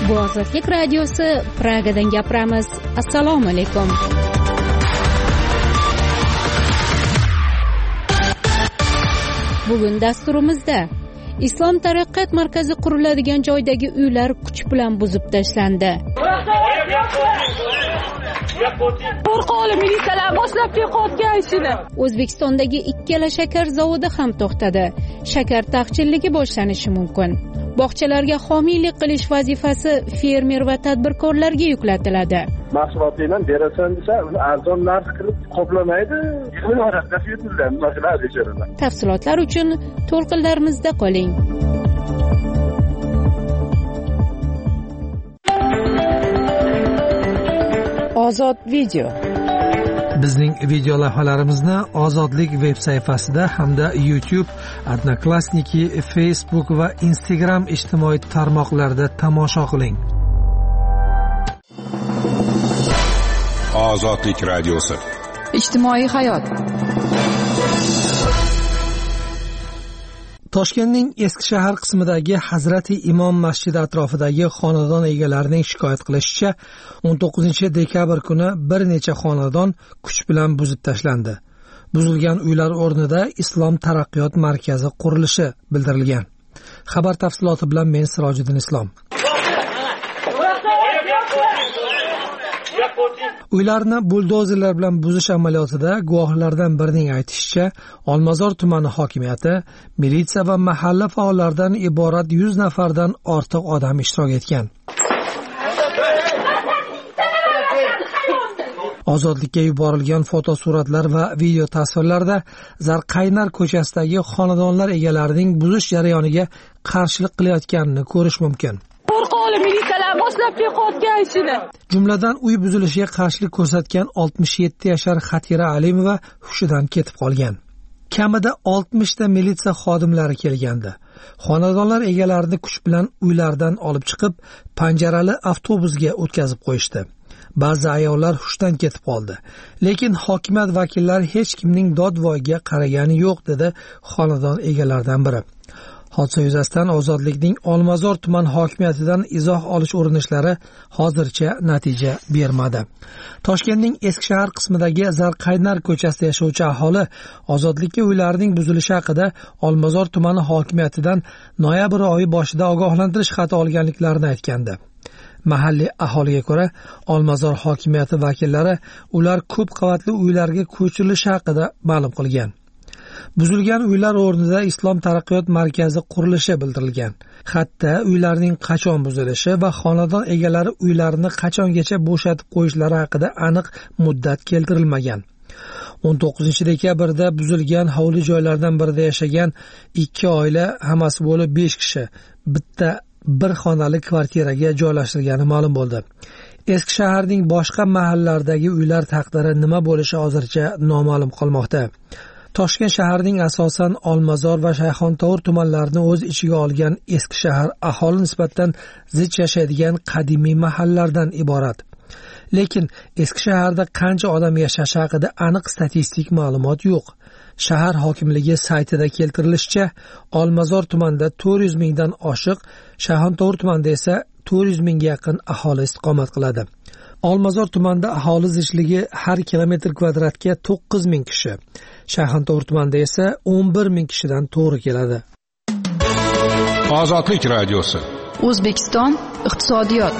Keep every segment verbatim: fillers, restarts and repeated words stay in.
Bu Ozodlik radiosi, Pragadan gapiramiz. Assalomu alaykum. Bugun dasturimizda Islom taraqqiyot markazi quriladigan joydagi uylar kuch bilan buzib tashlandi. Qo'rqoqli militsiyalar boshlab qilayotgan ishini. O'zbekistondagi ikkala shakar zavodi ham to'xtadi. Shakar taqchilligi boshlanishi mumkin. Bog'chalarga homiylik qilish vazifasi fermer va tadbirkorlarga yuklatiladi. Mahsulotlarni berasan desa, uni arzon narx qilib qoplamaydi. Tafsilotlar uchun to'lqinlarimizda qoling. Ozod video. Bizning video lavhalarimizni Ozodlik veb sayfasida hamda YouTube, Odnoklassniki, Facebook va Instagram ijtimoiy tarmoqlarida tomosha qiling. Ozodlik radiosi. Ijtimoiy hayot. Toshkentning Eski shahar qismidagi Hazrati Imom masjidi atrofidagi xonadon egalarining shikoyat qilishicha, o'n to'qqizinchi dekabr kuni bir necha xonadon kuch bilan buzib tashlandi. Buzilgan uylar o'rnida Islom taraqqiyot markazi qurilishi bildirilgan. Xabar tafsiloti bilan men Sirojiddin Islom. Uylarni buldozerlar bilan buzish amaliyotida guvohlardan birining aytishicha, Olmazor tumani hokimiyati, militsiya va mahalla faollaridan iborat yuz nafardan ortiq odam ishtirok etgan. Ozodlikka yuborilgan fotosuratlar va video tasvirlarda Zarqaynar ko'chasidagi xonadonlar egalarining buzish jarayoniga qarshilik qilayotganini ko'rish mumkin. Qo'rqoqli militsiyalar boshlab qilayotgan ishini. Jumladan uy buzilishiga qarshilik ko'rsatgan oltmish yetti yashar Xatira Alimova hushidan ketib qolgan. Kamida oltmish ta militsiya xodimlari kelgandi. Xonadonlar egalarini kuch bilan uylardan olib chiqib, panjarali avtobusga o'tkazib qo'yishdi. Ba'zi ayollar hushdan ketib qoldi. Lekin hokimiyat vakillari hech kimning dod-voyga qaragani yo'q, dedi xonadon egalaridan biri. Hodisa yuzasidan Ozodlikning Olmazor tuman hokimiyatidan izoh olish urinishlari hozircha natija bermadi. Toshkentning Eski shahar qismidagi Zarqaynar ko'chasida yashovchi aholi Ozodlikka uylarining buzilishi haqida Olmazor tumani hokimiyatidan noyabr oyi boshida ogohlantirish xati olganliklarini aytgandi. Mahalliy aholiga ko'ra, Olmazor hokimiyati vakillari ular ko'p qavatli uylarga ko'chirilishi haqida ma'lum qilgan. Buzilgan uylar o'rnida Islom taraqqiyot markazi qurilishi bildirilgan. Xatda uylarning qachon buzilishi va xonadon egalari uylarini qachongacha bo'shatib qo'yishlari haqida aniq muddat keltirilmagan. o'n to'qqizinchi dekabrda buzilgan hovli joylardan birida yashagan ikki oila, hammasi bo'lib besh kishi, bitta bir xonali kvartiraga joylashtirilgani ma'lum bo'ldi. Eski shaharning boshqa mahallalardagi uylar taqdiri nima bo'lishi hozircha noma'lum qolmoqda. Toshkent shaharining asosan Olmazor va Shayxontohur tumanlarini o'z ichiga olgan Eski shahar aholi nisbatan zich yashaydigan qadimiy mahallalardan iborat. Lekin Eski shaharda qancha odam yashashi haqida aniq statistik ma'lumot yo'q. Shahar hokimligi saytida keltirilishicha, Olmazor tumanida to'rt yuz mingdan oshiq, Shayxontohur tumanida esa to'rt yuz mingga yaqin aholi istiqomat qiladi. Olmazor tumanida aholi zichligi har kilometr kvadratga to'qqiz ming kishi. Shayxontohur tumanida esa o'n bir ming kishidan to'g'ri keladi. Ozodlik radiosi. O'zbekiston iqtisodiyot.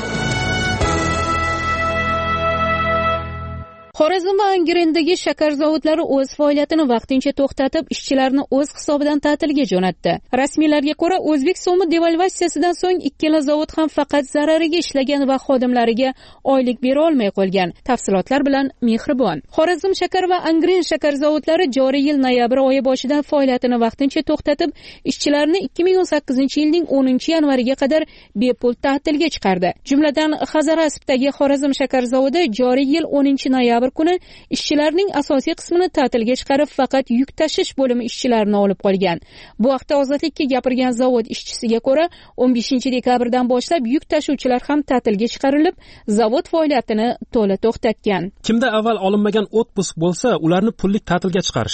Xorazm va Angrendagi shakar zavodlari o'z faoliyatini vaqtincha to'xtatib, ishchilarni o'z hisobidan ta'tilga jo'natdi. Rasmiylarga ko'ra, o'zbek so'mi devalvatsiyasidan so'ng ikkala zavod ham faqat zarariga ishlagan va xodimlariga oylik bera olmay qolgan. Tafsilotlar bilan Mehribon. Xorazm shakar va Angrend shakar zavodlari joriy yil noyabr oyi boshidan faoliyatini vaqtincha to'xtatib, ishchilarni ikki ming o'n sakkizinchi yilning o'ninchi yanvariga qadar bepul ta'tilga chiqardi. Jumladan, Hazarasibdagi Xorazm shakar zavodi joriy yil o'ninchi noyabr kuni ishchilarning asosiy qismini ta'tilga chiqarib, faqat yuk tashish bo'limi ishchilarini olib qolgan. Bu haqda Ozodlikka gapirgan zavod ishchisiga ko'ra, o'n beshinchi dekabrdan boshlab yuk tashuvchilar ham ta'tilga chiqarilib, zavod faoliyatini to'la to'xtatgan. Kimda avval olinmagan otpusк bo'lsa, ularni pullik ta'tilga chiqarishdi.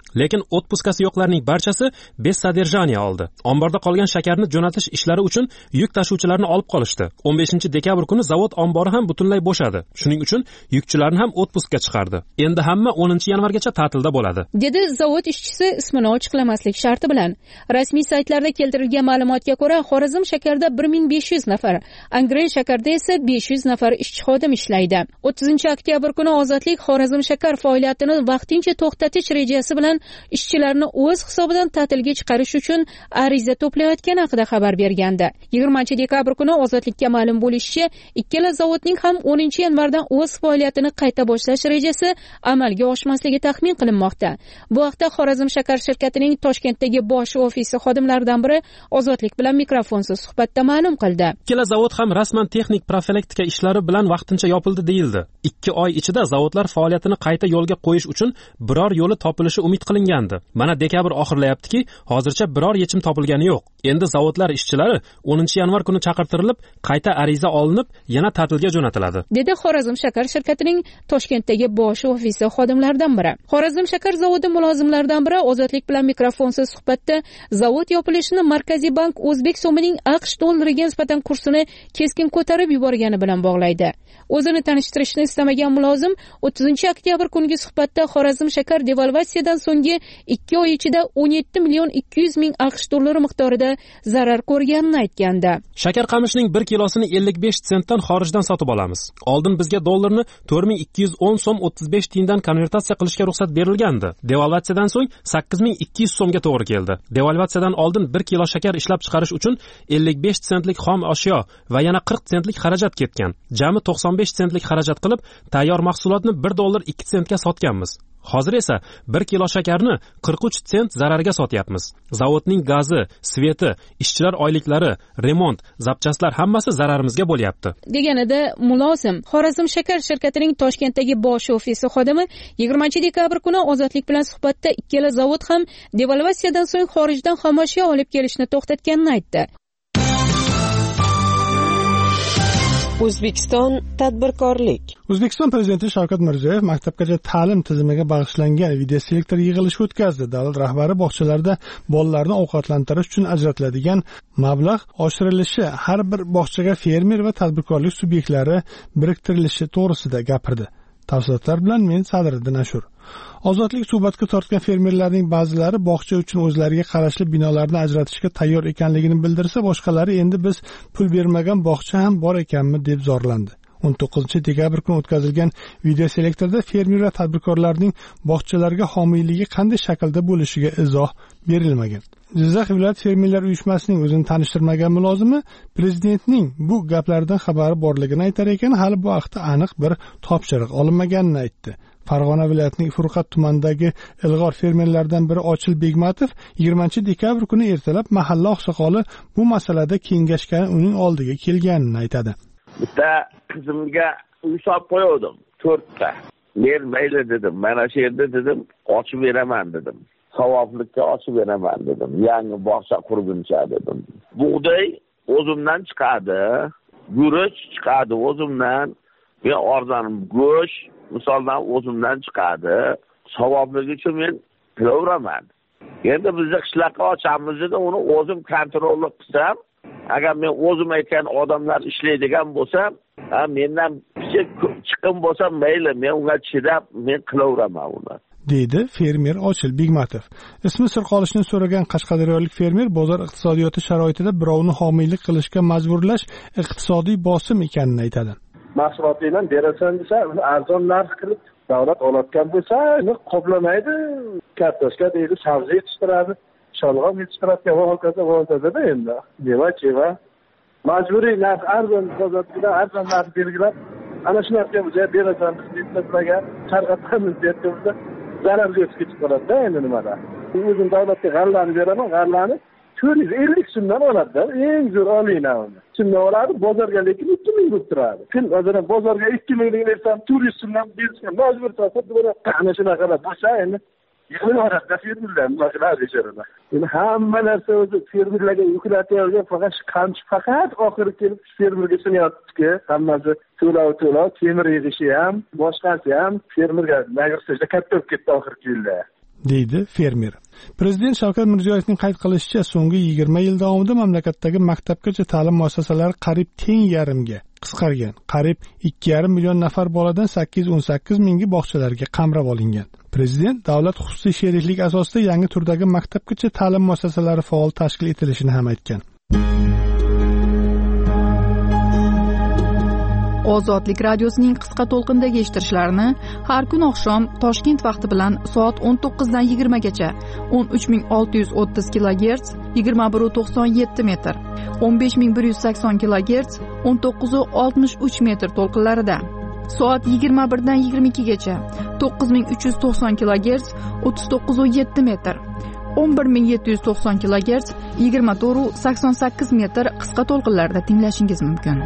lekin otpuskasi yo'qlarning barchasi bessodержание oldi. Omborda qolgan shakarni jo'natish ishlari uchun yuk tashuvchilarni olib qolishdi. o'n beshinchi dekabr kuni zavod ombori ham butunlay bo'shadi. Shuning uchun yukchilarni ham otpuskka chiqardi. Endi hamma o'ninchi yanvargacha ta'tilda bo'ladi, dedi zavod ishchisi ismini ochiqlamaslik sharti bilan. Rasmiy saytlarda keltirilgan ma'lumotga ko'ra, Xorazm shakarda bir ming besh yuz nafar, Angren shakarda esa besh yuz nafar ishchi xodim ishlaydi. o'ttizinchi oktyabr kuni Ozodlik Xorazm shakar faoliyatini vaqtincha to'xtatish rejasi bilan ishchilarni o'z hisobidan ta'tilga chiqarish uchun ariza to'playotgani haqida xabar bergandi. yigirmanchi dekabr kuni Ozodlikka ma'lum bo'lishicha, ikkala zavodning ham o'ninchi yanvardan o'z faoliyatini qayta boshlash rejasi amalga oshmasligi taxmin qilinmoqda. Bu haqda Xorazm shakar shirkatining Toshkentdagi bosh ofisi xodimlaridan biri Ozodlik bilan mikrofonsiz suhbatda ma'lum qildi. Ikkala zavod ham rasman texnik profilaktika ishlari bilan vaqtincha yopildi deyildi. ikki oy ichida zavodlar faoliyatini qayta yo'lga qo'yish uchun biror yo'li topilishi umid qilingandi. Mana dekabr oxirlayaptiki, hozircha biror yechim topilgani yo'q. Endi zavodlar ishchilari o'ninchi yanvar kuni chaqirtirilib, qayta ariza olinib, yana ta'tilga jo'natiladi, dedi Xorazm shakar shirkatining Toshkentdagi bosh ofisi xodimlaridan biri. Xorazm shakar zavodi mulozimlaridan biri Ozodlik bilan mikrofonsiz suhbatda zavod yopilishini Markaziy bank O'zbek so'mining AQSh dollariga nisbatan kursini keskin ko'tarib yuborgani bilan bog'laydi. O'zini tanishtirishni istamagan mulozim o'ttizinchi oktyabr kungi suhbatda Xorazm shakar devalvatsiyadan so'nggi ikki oy ichida o'n yetti million ikki yuz ming AQSh dollari miqdorida zarar ko'rganini aytgandi. Shakar qamishning bir kilosini ellik besh sentdan xorijdan sotib olamiz. Oldin bizga dollarni to'rt ming ikki yuz o'n so'm o'ttiz besh tiyindan konvertatsiya qilishga ruxsat berilgandi. Devalvatsiyadan so'ng sakkiz ming ikki yuz so'mga to'g'ri keldi. Devalvatsiyadan oldin bir kilo shakar ishlab chiqarish uchun ellik besh sentlik xom ashyo va yana qirq sentlik xarajat ketgan. Jami to'qson besh sentlik xarajat qilib, tayyor mahsulotni bir dollar ikki sentga sotganmiz. Hozir esa bir kilo shakarni qirq uch sent zararga sotyapmiz. Zavodning gazi, sveti, ishchilar oyliklari, remont, zapchastlar hammasi zararimizga bo'lyapti, deganida mulozim. Xorazm shakar shirkatining Toshkentdagi bosh ofisi xodimi yigirmanchi dekabr kuni Ozodlik bilan suhbatda ikkala zavod ham devalvatsiyadan so'ng xorijdan xomashyo olib kelishni to'xtatganini aytdi. O'zbekiston tadbirkorlik. O'zbekiston prezidenti Shavkat Mirziyoyev maktabgacha ta'lim tizimiga bag'ishlangan videoselektor yig'ilishi o'tkazdi. Davlat rahbari bog'chalarda bolalarni ovqatlantirish uchun ajratiladigan mablag' oshirilishi, har bir bog'chaga fermer va tadbirkorlik subyektlari biriktirilishi to'g'risida gapirdi. Tafsilotlar bilan men Sadriddin Ashur. Ozodlik suhbatga tortgan fermerlarning ba'zilari bog'cha uchun o'zlariga qarashli binolarni ajratishga tayyor ekanligini bildirsa, boshqalari endi biz pul bermagan bog'cha ham bor ekanmi deb zorlandi. o'n to'qqizinchi dekabr kuni o'tkazilgan videoselektorda fermer va tadbirkorlarning bog'chalarga homiyligi qanday shaklda bo'lishiga izoh berilmagan. Jizzax viloyat fermerlar uyushmasining o'zini tanishtirmagan mulozimi prezidentning bu gaplardan xabari borligini aytar ekan, hali bu haqda aniq bir topshiriq olinmaganini aytdi. Farg'ona viloyatining Furqat tumanidagi ilg'or fermerlardan biri Ochil Begmatov yigirmanchi dekabr kuni ertalab mahalla oqsoqoli bu masalada kengashga uning oldiga kelganini aytadi. Bitta qizimga uy solib qo'ydim, to'rtta. Men mayli dedim, mana shu yerda dedim, ochib beraman dedim. Savoblikka ochib beraman dedim. Yangi bog'cha qurguncha dedim. Bug'doy o'zimdan chiqadi, guruch chiqadi o'zimdan, va orzanim go'sht misoldan o'zimdan chiqadi. Savobligi uchun men qilaveraman. Endi bizga qishloqqa ochamiz dedi, uni o'zim kontrol qilsam, agar men o'zim aytgan odamlar ishlaydigan bo'lsam, ha mendan chiqim bo'lsa mayli, men unga chidab men qilaveraman uni, deydi fermer Ochil Begmatov. Ismi sir qolishini so'ragan qashqadaryolik fermer bozor iqtisodiyoti sharoitida birovni homiylik qilishga majburlash iqtisodiy bosim ekanini aytadi. Mahsulotlardan berasan desa, uni arzon narx qilib davlat olayotgan bo'lsa, uni qoplamaydi. Kartoshka deydi, sabzi yetishtiradi, sholg'om yetishtiradigan va hokazo va hokazo endi. Deva-cheva majburiy narx arzon bozorda arzon narx belgilab, ana shu narxga o'zi berasan deb tarqatamiz deyapti. Zararga chiqib qoladi endi nimada. O'zim davlatga g'allani beraman, g'allani to'rt yuz ellik so'mdan oladi. Eng zo'r olinglar uni. Shundan oladi, bozorga lekin ikki ming deb turadi. Kun o'zini bozorga ikki ming bersam, to'rt yuz so'mdan berishga majbur bo'lsa, buni ana shunaqa bo'lsa endi yig'iladi fermerlar, mashlar deshiradi. Endi hamma narsa o'zi fermerlarga yuklatilgan, faqat qamchi faqat oxiri kelib fermerga tushunyapti-ki, hammasi to'lov-to'lov, temir yig'ishi ham, boshqasi ham fermerga nagirishda katta bo'lib ketdi oxirgi yilda. deydi fermer. Prezident Shavkat Mirziyoyevning qayd qilishicha, so'nggi yigirma yil davomida mamlakatdagi maktabgacha ta'lim muassasalari qariyb teng yarimga qisqargan. Qariyb ikki yarim million nafar boladan sakkiz yuz o'n sakkiz mingi bog'chalarga qamrab olingan. Prezident davlat xususiy sheriklik asosida yangi turdagi maktabgacha ta'lim muassasalari faol tashkil etilishini ham aytgan. Ozodlik radiosining qisqa to'lqindagi eshittirishlarini har kun oqshom Toshkent vaqti bilan soat o'n to'qqizdan yigirmagacha o'n uch ming olti yuz o'ttiz kilogerts yigirma bir nuqta to'qson yetti metr, o'n besh ming bir yuz sakson kilogerts o'n to'qqiz nuqta oltmish uch metr to'lqinlarida, soat yigirma birdan yigirma ikkigacha to'qqiz ming uch yuz to'qson kilogerts o'ttiz to'qqiz nuqta yetti metr, o'n bir ming yetti yuz to'qson kilogerts yigirma to'rt nuqta sakson sakkiz metr qisqa to'lqinlarda tinglashingiz mumkin.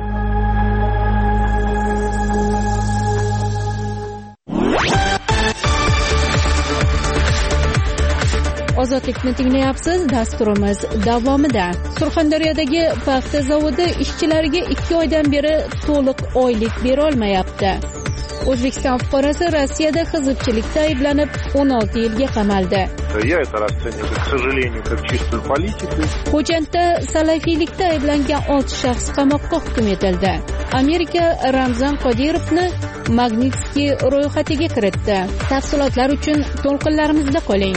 Ozodlikni tinglayapsiz. Dasturimiz davomida Surxondaryodagi paxta zavodi ishchilariga ikki oydan beri to'liq oylik bera olmayapti. O'zbekiston fuqarosi Rossiyada xizbchilikda ayblanib o'n olti yilga qamaldi. Я это расцениваю, к сожалению, как чистую политику. Xo'jandda salafiylikda ayblangan olti shaxs qamoqqa hukm etildi. Amerika Ramzan Qodirovni Magnitskiy ro'yxatiga kiritdi. Tafsilotlar uchun to'lqinlarimizda qoling.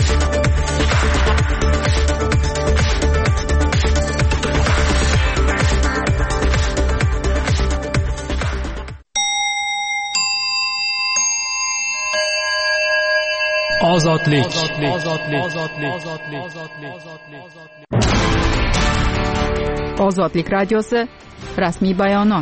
Ozodlik. Ozodlik radiosi rasmiy bayonot.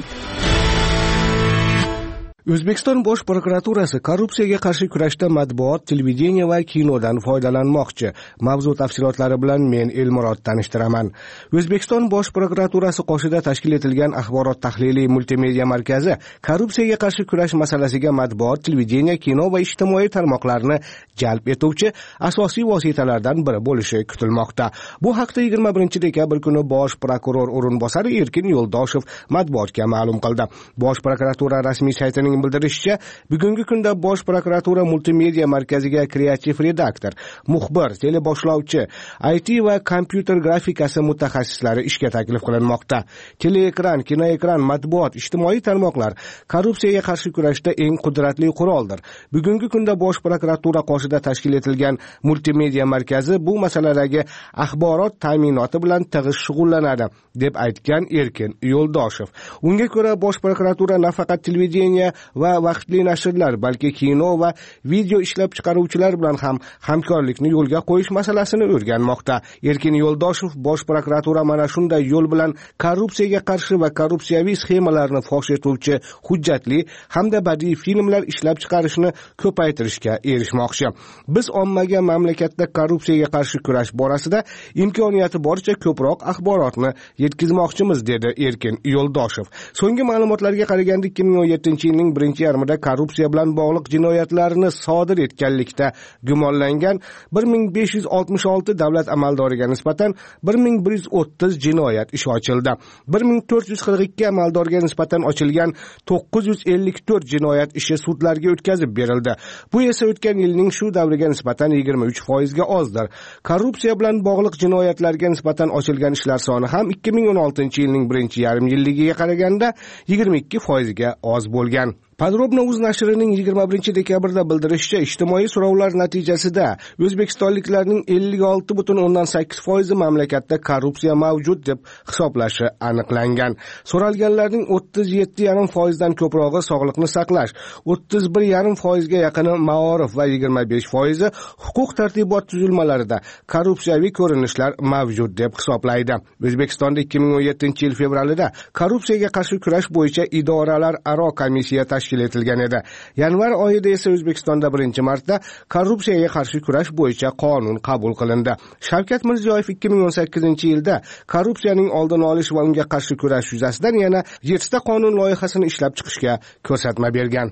O'zbekiston Bosh prokuraturasi korrupsiyaga qarshi kurashda matbuot, televideniya va kinodan foydalanmoqchi. Mavzu tafsilotlari bilan men Elmurod tanishtiraman. O'zbekiston Bosh prokuraturasi qoshida tashkil etilgan axborot tahliliy multimedia markazi korrupsiyaga qarshi kurash masalasiga matbuot, televideniya, kino va ijtimoiy tarmoqlarni jalb etuvchi asosiy vositalardan biri bo'lishi kutilmoqda. Bu haqda yigirma birinchi dekabr kuni Bosh prokuror o'rinbosari Erkin Yo'ldoshev matbuotga ma'lum qildi. Bosh prokuratura rasmiy saytining bildirishicha, bugungi kunda Bosh prokuratura multimedia markaziga kreativ redaktor, muxbir, teleboshlovchi, I T va kompyuter grafikasi mutaxassislari ishga taklif qilinmoqda. Teleekran, kinoekran, matbuot, ijtimoiy tarmoqlar korrupsiyaga qarshi kurashda eng qudratli quroldir. Bugungi kunda Bosh prokuratura qoshida tashkil etilgan multimedia markazi bu masaladagi axborot ta'minoti bilan tig'iz shug'ullanadi, deb aytgan Erkin Yo'ldoshev. Unga ko'ra Bosh prokuratura nafaqat televideniya va vaqtli nashrlar, balki kino va video ishlab chiqaruvchilar bilan ham hamkorlikni yo'lga qo'yish masalasini o'rganmoqda. Erkin Yo'ldoshev Bosh prokuratura mana shunday yo'l bilan korrupsiyaga qarshi va korrupsiyaviy sxemalarni fosh etuvchi hujjatli hamda badiiy filmlar ishlab chiqarishni ko'paytirishga erishmoqchi. Biz ommaga mamlakatda korrupsiyaga qarshi kurash borasida imkoniyati boricha ko'proq axborotni yetkazmoqchimiz, dedi Erkin Yo'ldoshev. So'nggi ma'lumotlarga qaraganda ikki ming o'n yettinchi yilning birinchi yarmida korrupsiya bilan bog'liq jinoyatlarni sodir etganlikda gumonlangan bir ming besh yuz oltmish olti davlat amaldoriga nisbatan bir ming bir yuz o'ttiz jinoyat ishi ochildi. bir ming to'rt yuz qirq ikki amaldorga nisbatan ochilgan to'qqiz yuz ellik to'rt jinoyat ishi sudlarga o'tkazib berildi. Bu esa o'tgan yilning shu davriga nisbatan yigirma uch foizga ozdir. Korrupsiya bilan bog'liq jinoyatlarga nisbatan ochilgan ishlar soni ham ikki ming o'n oltinchi yilning birinchi yarim yilligiga qaraganda yigirma ikki foizga oz bo'lgan. Podrobno uz nashrining yigirma birinchi dekabrda bildirishicha, ijtimoiy so'rovlar natijasida o'zbekistonliklarning ellik olti butun o'ndan sakkiz foizi mamlakatda korrupsiya mavjud deb hisoblashi aniqlangan. So'ralganlarning o'ttiz yetti yarim foizdan ko'prog'i sog'liqni saqlash, o'ttiz bir yarim foizga yaqini maorif va yigirma besh foizi huquq tartibot tuzilmalarida korrupsiyaviy ko'rinishlar mavjud deb hisoblaydi. O'zbekistonda ikki ming o'n yettinchi yil fevralida korrupsiyaga qarshi kurash bo'yicha idoralar aro komissiya tashkil etilgan edi. Yanvar oyida esa O'zbekistonda birinchi marta korrupsiyaga qarshi kurash bo'yicha qonun qabul qilindi. Shavkat Mirziyoyev ikki ming o'n sakkizinchi yilda korrupsiyaning oldini olish va unga qarshi kurash yuzasidan yana yettita qonun loyihasini ishlab chiqishga ko'rsatma bergan.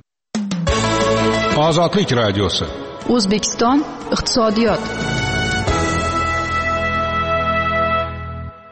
Ozodlik radiosi. O'zbekiston iqtisodiyot.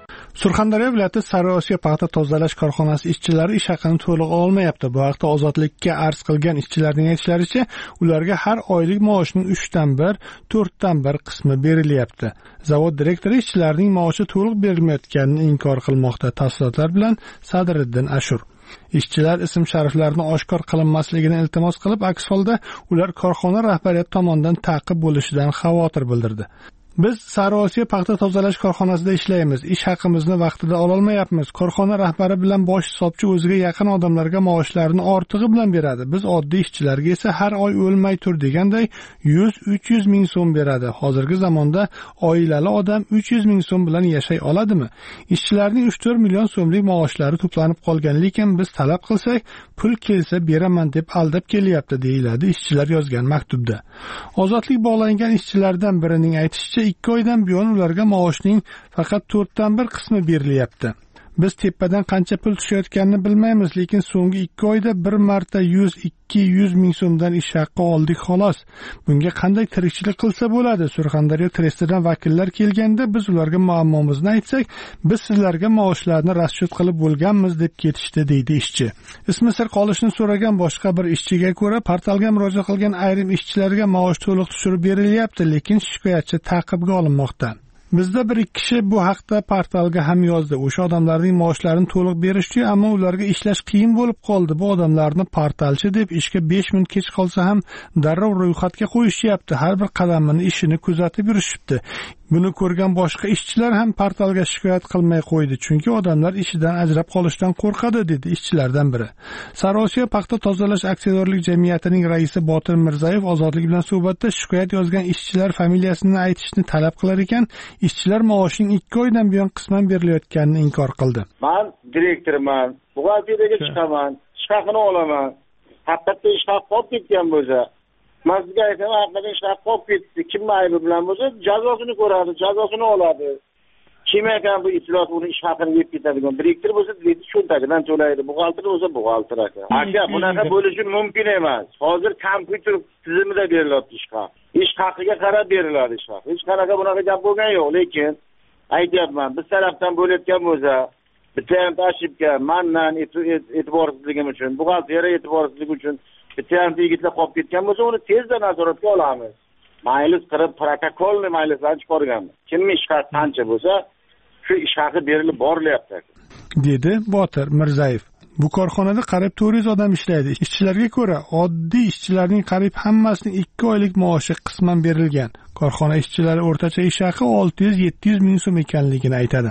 Surxondaryo viloyati Sariosiyo paxta tozalash korxonasi ishchilari ish haqini to'liq olmayapti. Bu haqda Ozodlikka arz qilgan ishchilarning aytishlaricha, ularga har oylik maoshning uchdan bir, to'rtdan bir qismi berilyapti. Zavod direktori ishchilarning maoshi to'liq berilmayotganini inkor qilmoqda. Tafsilotlar bilan Sadriddin Ashur. Ishchilar ism shariflarini oshkor qilinmasligini iltimos qilib, aks holda ular korxona rahbariyati tomonidan ta'qib bo'lishidan xavotir bildirdi. Biz Sariosiyo paxta tozalash korxonasida ishlaymiz. Ish haqimizni vaqtida ololmayapmiz. Korxona rahbari bilan bosh hisobchi o'ziga yaqin odamlarga maoshlarini ortig'i bilan beradi. Biz oddiy ishchilarga esa har oy o'lmay tur deganday yuz uch yuz ming so'm beradi. Hozirgi zamonda oilali odam uch yuz ming so'm bilan yashay oladimi? Ishchilarning uch to'rt million so'mlik maoshlari to'planib qolgan, lekin biz talab qilsak, pul kelsa beraman deb aldab kelyapti, deyiladi ishchilar yozgan maktubda. Ozodlik bog'langan ishchilardan birining aytishicha, ikki oydan buyon ularga maoshning faqat to'rtdan bir qismi berilyapti. Biz tepadan qancha pul tushayotganini bilmaymiz, lekin so'nggi ikki oyda bir marta yuz ikki yuz ming so'mdan ish haqqi oldik xolos. Bunga qanday tirikchilik qilsa bo'ladi? Surxondaryo trestidan vakillar kelganda biz ularga muammomizni aytsak, biz sizlarga maoshlarni raschod qilib bo'lganmiz deb ketishdi, deydi ishchi. Ismi sir qolishini so'ragan boshqa bir ishchiga ko'ra, portalga murojaat qilgan ayrim ishchilarga maosh to'liq tushirib berilyapti, lekin shikoyatchi ta'qibga olinmoqda. Bizda bir ikki kishi bu haqda portalga ham yozdi. O'sha odamlarning maoshlarini to'liq berishdi, ammo ularga ishlash qiyin bo'lib qoldi. Bu odamlarni portalchi deb ishga besh minut kech qolsa ham darrov ro'yxatga qo'yishyapti. Har bir qadamini ishini kuzatib yurishibdi. Buni ko'rgan boshqa ishchilar ham portalga shikoyat qilmay qo'ydi, chunki odamlar ishidan ajrab qolishdan qo'rqadi, dedi ishchilardan biri. Sariosiyo paxta tozalash aksiyadorlik jamiyatining raisi Botir Mirzayev Ozodlik bilan suhbatda shikoyat yozgan ishchilar familiyasini aytishni talab qilar ekan, ishchilar maoshining ikki oydan buyon qisman berilayotganini inkor qildi. Men direktorman, buxgalteriyaga chiqaman, ish haqini olaman. Haqiqatda ish haqi qolib ketgan bo'lsa, men sizga aytaman, haqiqatda ish haqi qolib ketdi. Kim aybi bilan bo'lsa, jazosini ko'radi, jazosini oladi. Kim ekan bu iflos uni ish haqini yeb ketadigan? Direktor bo'lsa, direktor cho'ntagidan to'laydi, buxgalter bo'lsa, buxgalter aka. Aka, bunaqa bo'lishi mumkin emas. Hozir kompyuter tizimida beriladi ish haqi. Ish haqiga qarab beriladi ish haqi. Hech qanaqa bunaqa gap bo'lgan yo'q, lekin aytyapman, biz tarafdan bo'layotgan bo'lsa, bitta ham tashibga, mendan e'tiborsizligim uchun, buxgalteriya e'tiborsizligi uchun bitta ham yigitlar qolib ketgan bo'lsa, uni tezda nazoratga olamiz. Maylis qilib protokolni maylislarni chiqarganmiz. Kimning ish haqi qancha bo'lsa, shu ish haqi berilib borilyapti, dedi Botir Mirzayev. Bu korxonada qariyb to'rt yuz odam ishlaydi. Ishchilarga ko'ra, oddiy ishchilarning qariyb hammasining ikki oylik maoshi qisman berilgan. Korxona ishchilari o'rtacha ish haqi olti yuz yetti yuz ming so'm ekanligini aytadi.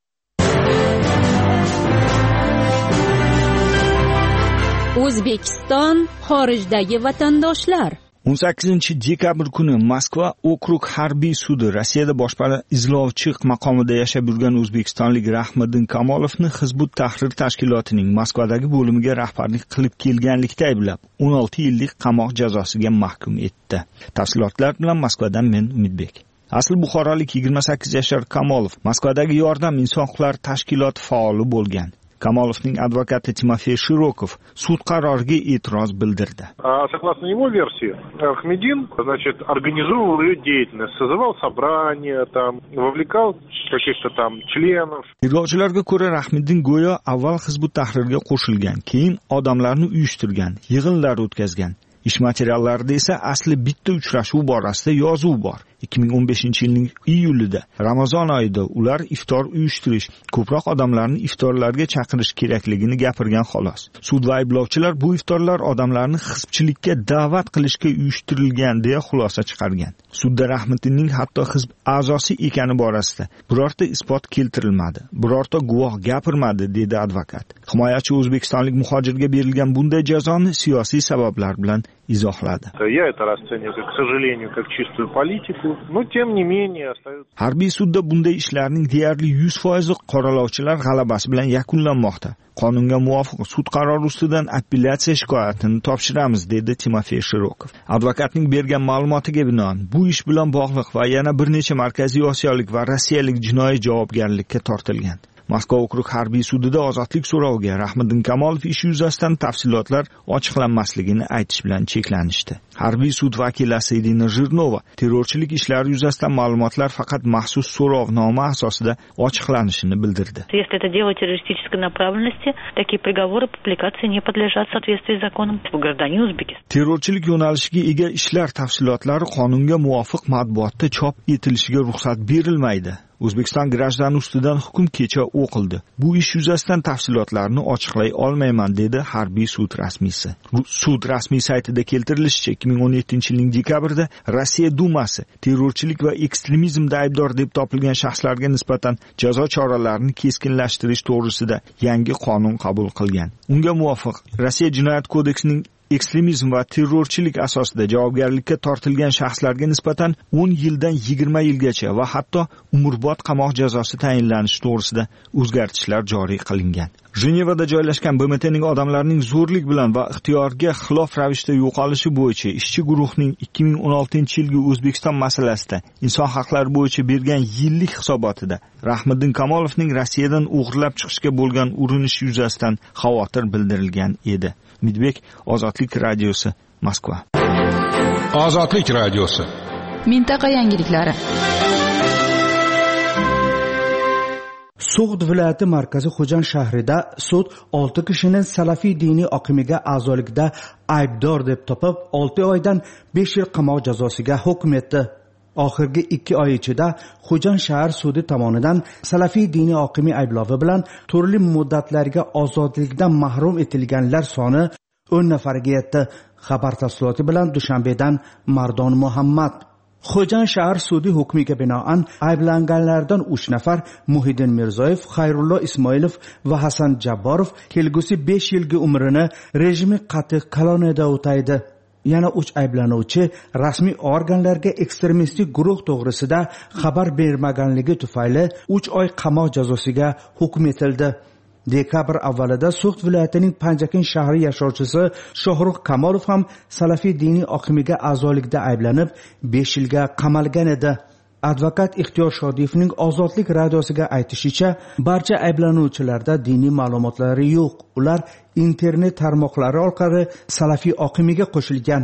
O'zbekiston xorijdagi vatandoshlar. o'n sakkizinchi dekabr kuni Moskva okrug harbiy sudi Rossiyada boshpana izlovchi maqomida yashab yurgan o'zbekistonlik Rahmiddin Kamolovni Hizbut Tahrir tashkilotining Moskvadagi bo'limiga rahbarlik qilib kelganlikda ayblab o'n olti yillik qamoq jazosiga mahkum etdi. Tafsilotlar bilan Moskvadan men Umidbek. Asl buxorolik yigirma sakkiz yashar Kamolov Moskvadagi Yordam inson huquqlari tashkiloti faoli bo'lgan. Kamolovning advokati Timofey Shirokov sud qaroriga e'tiroz bildirdi. Согласно его версии, Ахмедин, значит, организовывал ее деятельность, созывал собрания, там, вовлекал каких-то там членов. Tergovchilarga ko'ra, Rahmiddin go'yo avval Hizbut Tahrirga qo'shilgan, keyin odamlarni uyushtirgan, yig'inlar o'tkazgan. Ish materiallarida esa asli bitta uchrashuv borasida yozuv bor. ikki ming o'n beshinchi yilning iyulida Ramazon oyida ular iftor uyushtirish, ko'proq odamlarni iftorlarga chaqirish kerakligini gapirgan xolos. Sud va ayblovchilar bu iftorlar odamlarni hizbchilikka da'vat qilishga uyushtirilgan deya xulosa chiqargan. Sudda Rahmiddinning hatto hizb a'zosi ekani borasida birorta isbot keltirilmadi, birorta guvoh gapirmadi, dedi advokat. Himoyachi o'zbekistonlik muhojirga berilgan bunday jazoni siyosiy sabablar bilan izohladi. Я это расцениваю, к сожалению, как чистую политику. Но тем не менее остается. Harbiy sudda bunday ishlarning deyarli yuz foiz qoralovchilar g'alabasi bilan yakunlanmoqda. Qonunga muvofiq sud qarori ustidan appelyatsiya shikoyatini topshiramiz, dedi Timofey Shirokov. Advokatning bergan ma'lumotiga binoan bu ish bilan bog'liq va yana bir necha markaziy osiyolik va rossiyalik jinoiy javobgarlikka tortilgan. Moskva okrug harbiy sudida ozodlik so'roviga Rahmiddin Kamolov ishi yuzasidan tafsilotlar ochiqlanmasligini aytish bilan cheklanishdi. Harbiy sud vakilasi Irina Jirnova terrorchilik ishlari yuzasidan ma'lumotlar faqat maxsus so'rovnoma asosida ochiqlanishini bildirdi. Если это дело террористической направленности, такие приговоры публикации не подлежат в соответствии с законом гражданин Узбекистана. Terrorchilik yo'nalishiga ega ishlar tafsilotlari qonunga muvofiq matbuotda chop etilishiga ruxsat berilmaydi. O'zbekiston grajdani ustidan hukm kecha o'qildi. Bu ish yuzasidan tafsilotlarni ochiqlay olmayman, dedi harbiy sud rasmiysi. Sud rasmiy saytida keltirilishicha, ikki ming o'n yettinchi yilning dekabrida Rossiya Dumasi terrorchilik va ekstremizmda aybdor deb topilgan shaxslarga nisbatan jazo choralarini keskinlashtirish to'g'risida yangi qonun qabul qilgan. Unga muvofiq Rossiya Jinoyat kodeksining ekstremizm va terrorchilik asosida javobgarlikka tortilgan shaxslarga nisbatan o'n yildan yigirma yilgacha va hatto umrbod qamoq jazosi tayinlanishi to'g'risida o'zgartishlar joriy qilingan. Jenevada joylashgan B M T'ning odamlarning zo'rlik bilan va ixtiyorga xilof ravishda yo'qolishi bo'yicha ishchi guruhning ikki ming o'n oltinchi yilgi O'zbekiston masalasida inson haqlari bo'yicha bergan yillik hisobotida Rahmiddin Kamolovning Rossiyadan o'g'irlab chiqishga bo'lgan urinishi yuzasidan xavotir bildirilgan edi. Midbek, Ozodlik radiosi, Moskva. Ozodlik radiosi. Mintaqa yangiliklari. So'g'd viloyati markazi Xo'jan shahrida sud olti kishini salafiy diniy oqimiga a'zolikda aybdor deb topib, olti oydan besh yil qamoq jazosiga hukm etdi. Oxirgi ikki oy ichida Xo'jan shahar sudi tomonidan salafiy diniy oqimi ayblovi bilan turli muddatlarga ozodlikdan mahrum etilganlar soni o'n nafarga yetdi. Xabar tafsiloti bilan Dushanbedan Mardon Muhammad. Xo'jan shahar sudi hukmiga binoan ayblanganlardan uch nafar Muhiddin Mirzoyev, Xayrullo Ismoilov va Hasan Jabborov kelgusi besh yilgi umrini rejimi qat'iy koloniyada o'taydi. Yana uch ayblanuvchi rasmiy organlarga ekstremistik guruh to'g'risida xabar bermaganligi tufayli uch oy qamoq jazosiga hukm etildi. Dekabr avvalida So'g'd viloyatining Panjakin shahri yashovchisi Shohrux Kamolov ham salafiy diniy oqimiga a'zolikda ayblanib besh yilga qamalgan edi. Advokat Ixtiyor Shodiyevning Ozodlik radiosiga aytishicha, barcha ayblanuvchilarda diniy ma'lumotlari yo'q. Ular internet tarmoqlari orqali salafiy oqimiga qo'shilgan.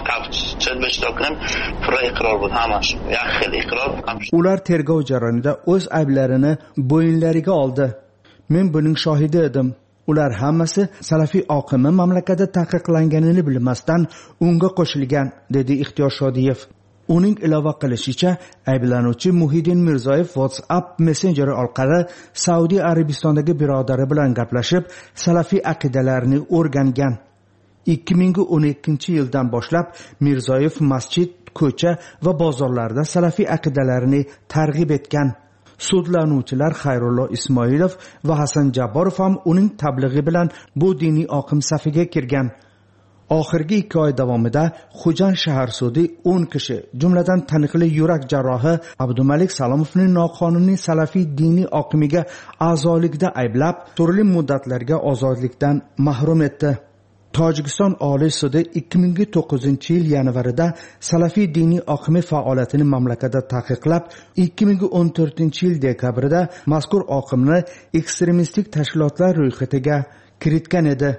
Ular tergov jarayonida o'z ayblarini bo'yinlariga oldi. Men buning shohidi edim. Ular hammasi salafiy oqimi mamlakatda taqiqlanganini bilmasdan unga qo'shilgan, dedi Ixtiyor Shodiyev. Uning ilova qilishicha, ayblanuvchi Muhiddin Mirzoyev WhatsApp messengeri orqali Saudiya Arabistonidagi birodari bilan gaplashib, salafiy aqidalarini o'rgangan. ikki ming o'n ikkinchi yildan boshlab Mirzoyev masjid, ko'cha va bozorlarda salafiy aqidalarini targ'ib etgan. Sudlanuvchilar Xayrullo Ismoilov va Hasan Jabborov ham uning tablig'i bilan bu diniy oqim safiga kirgan. Oxirgi ikki oy davomida Xo'jan shahar sudi o'n kishi, jumladan taniqli yurak jarrohi Abdumalik Salomovning noqonuniy salafiy diniy oqimiga a'zolikda ayblab, turli muddatlarga ozodlikdan mahrum etdi. Tojikiston Oliy sudi ikki ming to'qqizinchi yil yanvarida salafiy diniy oqimi faoliyatini mamlakatda taqiqlab, ikki ming o'n to'rtinchi yil dekabrida mazkur oqimni ekstremistik tashkilotlar ro'yxatiga kiritgan edi.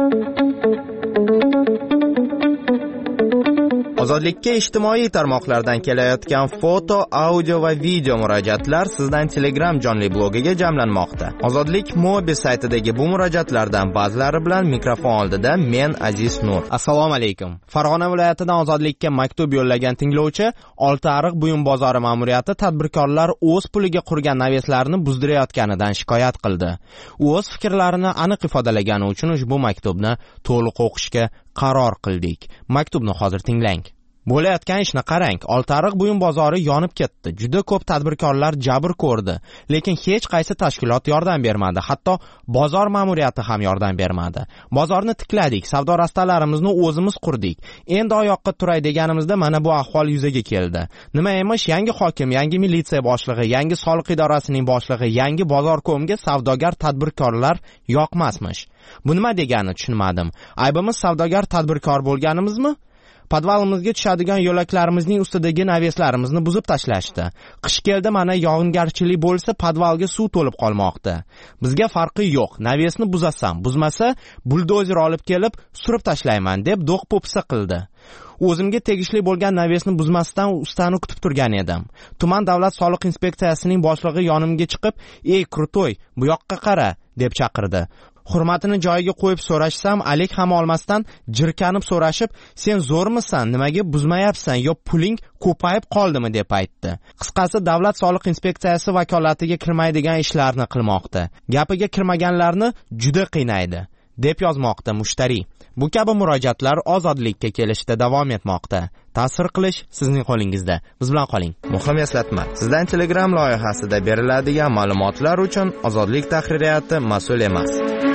Ozodlikka ijtimoiy tarmoqlardan kelayotgan foto, audio va video murojaatlar sizdan Telegram jonli blogiga jamlanmoqda. Ozodlik Mobi saytidagi bu murojaatlardan ba'zilari bilan mikrofon oldida men Aziz Nur. Assalomu alaykum. Farg'ona viloyatidan Ozodlikka maktub yo'llagan tinglovchi Oltiariq buyum bozori ma'muriyati tadbirkorlar o'z puliga qurgan naveslarini buzdirayotganidan shikoyat qildi. U o'z fikrlarini aniq ifodalagani uchun ushbu maktubni to'liq o'qishga qaror qildik. Maktubni hozir tinglang. Bo'layotgan ishni qarang. Oltiariq buyum bozori yonib ketdi. Juda ko'p tadbirkorlar jabr ko'rdi, lekin hech qaysi tashkilot yordam bermadi. Hatto bozor ma'muriyati ham yordam bermadi. Bozorni tikladik, savdo rastalarimizni o'zimiz qurdik. Endi oyoqqa turay deganimizda mana bu ahvol yuzaga keldi. Nima emish, yangi hokim, yangi militsiya boshlig'i, yangi soliq idorasining boshlig'i, yangi bozor ko'mga savdogar tadbirkorlar yoqmasmish. Bu nima degani tushunmadim. Aybimiz savdogar tadbirkor bo'lganimizmi? Podvalimizga tushadigan yo'laklarimizning ustidagi naveslarimizni buzib tashlashdi. Qish keldi, mana yog'ingarchilik bo'lsa, podvalga suv to'lib qolmoqda. Bizga farqi yo'q. Navesni buzasam, buzmasa buldozer olib kelib surib tashlayman deb do'q po'pisa qildi. O'zimga tegishli bo'lgan navesni buzmasdan ustani kutib turgan edim. Tuman davlat soliq inspeksiyasining boshlig'i yonimga chiqib, "Ey, Krutoy, bu yoqqa qara" deb chaqirdi. Hurmatini joyiga qo'yib so'rashsam, alik ham olmasdan jirkanib so'rashib, "Sen zo'rmisan? Nimaga buzmayapsan? Yo puling ko'payib qoldimi?" deb aytdi. Qisqasi, davlat soliq inspeksiyasi vakolatiga kirmaydigan ishlarni qilmoqda. Gapiga kirmaganlarni juda qiynaydi, deb yozmoqda mushtari. Bu kabi murojaatlar ozodlikka kelishda davom etmoqda. Ta'sir qilish sizning qo'lingizda. Biz bilan qoling. Muhim eslatma. Sizdan Telegram loyihasida beriladigan ma'lumotlar uchun Ozodlik tahririyati mas'ul emas.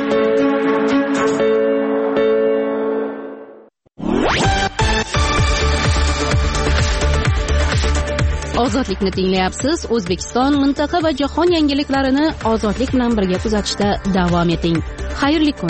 Ozodlikni tinglayapsiz. O'zbekiston, mintaqa va jahon yangiliklarini ozodlik bilan birga kuzatishda davom eting. Xayrli kun.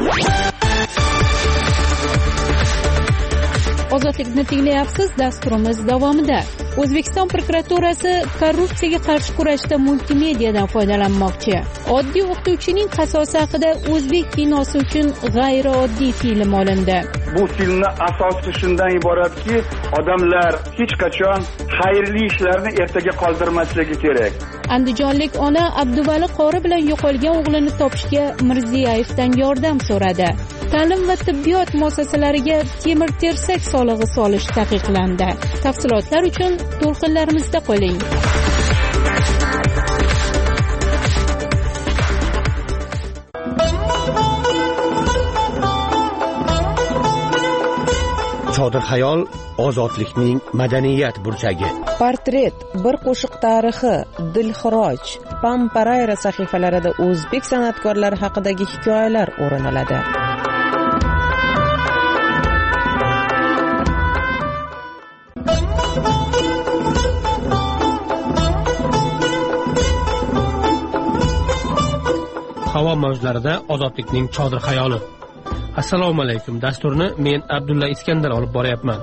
Ozodlikni tinglayapsiz. Dasturimiz davomida O'zbekiston prokuraturasi korrupsiyaga qarshi kurashda multimediadan foydalanmoqchi. Oddiy o'qituvchining qasosi haqida o'zbek kinosi uchun g'ayrioddiy film olindi. Bu filmning asosi shundan iboratki, odamlar hech qachon xayrli ishlarni ertaga qoldirmasligi kerak. Andijonlik ona Abduvali qori bilan yo'qolgan o'g'lini topishga Mirziyevdan yordam so'radi. Ta'lim va tibbiyot muassasalariga temir tersak solig'i solish taqiqlandi. Tafsilotlar uchun to'lqinlarimizda qoling. Chodir xayol ozodlikning madaniyat burchagi. Portret, bir qo'shiq tarixi, Dilxiroj, Pamparayra sahifalarida o'zbek san'atkorlari haqidagi hikoyalar o'rin oladi. Havo mavjlarida ozodlikning chodir xayoli. Assalomu alaykum. Dasturni men Abdulla Iskandar olib boryapman.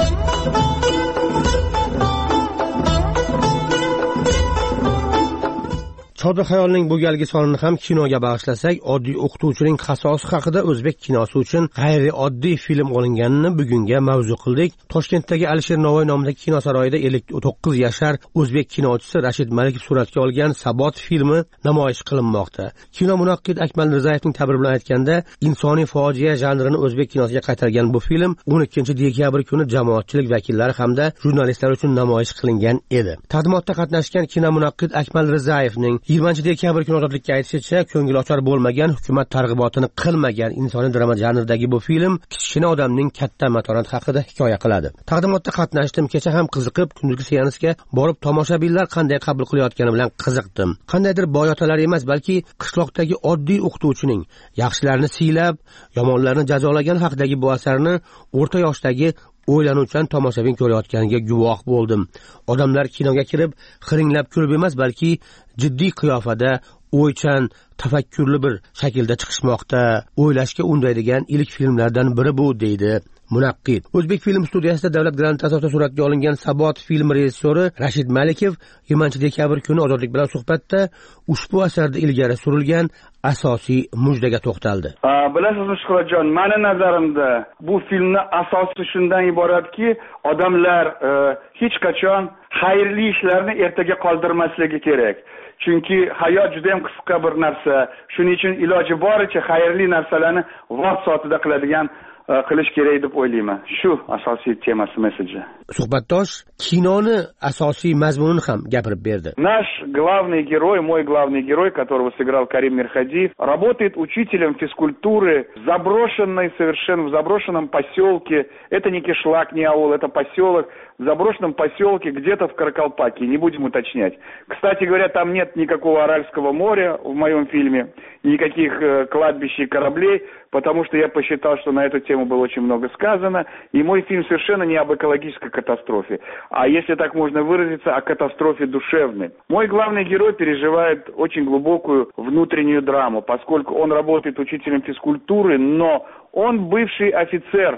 Chodir xayolning bu galgi sonini ham kinoga bag'ishlasak, oddiy o'qituvchining qasosi haqida o'zbek kinosi uchun g'ayrioddiy film olinganini bugunga mavzu qildik. Toshkentdagi Alisher Navoiy nomidagi kino saroyida ellik to'qqiz yashar o'zbek kinochisi Rashid Malikov suratga olgan Sabot filmi namoyish qilinmoqda. Kino munaqqid Akmal Rizayevning ta'biri bilan aytganda, insoniy fojia janrini o'zbek kinosiga qaytargan bu film o'n ikkinchi dekabr kuni jamoatchilik vakillari hamda jurnalistlar uchun namoyish qilingan edi. Taqdimotda qatnashgan kino munaqqid Akmal Rizayevning yigirmanchi dekabr kuni ozodlikka aytishicha, ko'ngilochar bo'lmagan, hukumat targ'ibotini qilmagan insoniy drama janridagi bu film kichkina odamning katta matonat haqida hikoya qiladi. Taqdimotda qatnashdim, kecha ham qiziqib, kunduzgi seansga borib tomoshabinlar qanday qabul qilayotgani bilan qiziqdim. Qandaydir boyotalar emas, balki qishloqdagi oddiy o'qituvchining yaxshilarni siylab, yomonlarni jazolagan haqidagi bu asarni o'rta yoshdagi o'ylanuvchan tomoshabin ko'rayotganiga guvoh bo'ldim. Odamlar kinoga kirib, xiringlab kulib emas, balki jiddiy qiyofada, o'ychan, tafakkurli bir shaklda chiqishmoqda. O'ylashga undaydigan ilk filmlardan biri bu, deydi munaqqid. O'zbek film studiyasida davlat granti asosida suratga olingan Sabot film rejissyori Rashid Malikov yigirmanchi dekabr kuni ozodlik bilan suhbatda ushbu asarda ilgari surilgan asosiy mujdaga to'xtaldi. Bilasizmi Shuhratjon, meni nazarimda bu filmning asosi shundan iboratki, odamlar e, hech qachon xayrli ishlarni ertaga qoldirmasligi kerak. Chunki hayot juda ham qisqa bir narsa. Shuning uchun iloji boricha xayrli narsalarni vaqt soatida qiladigan qilish kerak deb o'ylayman. Shu asosiy temasi, meseji. Suhbatdosh kinoni asosiy mazmunini ham gapirib berdi. Наш главный герой, мой главный герой, которого сыграл Карим Мирхадиев, работает учителем физкультуры в заброшенной, совершенно в заброшенном поселке. Это не кишлак, не аул, это поселок. В заброшенном поселке где-то в Каракалпакии, не будем уточнять. Кстати говоря, там нет никакого Аральского моря в моем фильме, никаких э, кладбищ и кораблей, потому что я посчитал, что на эту тему было очень много сказано, и мой фильм совершенно не об экологической катастрофе, а если так можно выразиться, о катастрофе душевной. Мой главный герой переживает очень глубокую внутреннюю драму, поскольку он работает учителем физкультуры, но он бывший офицер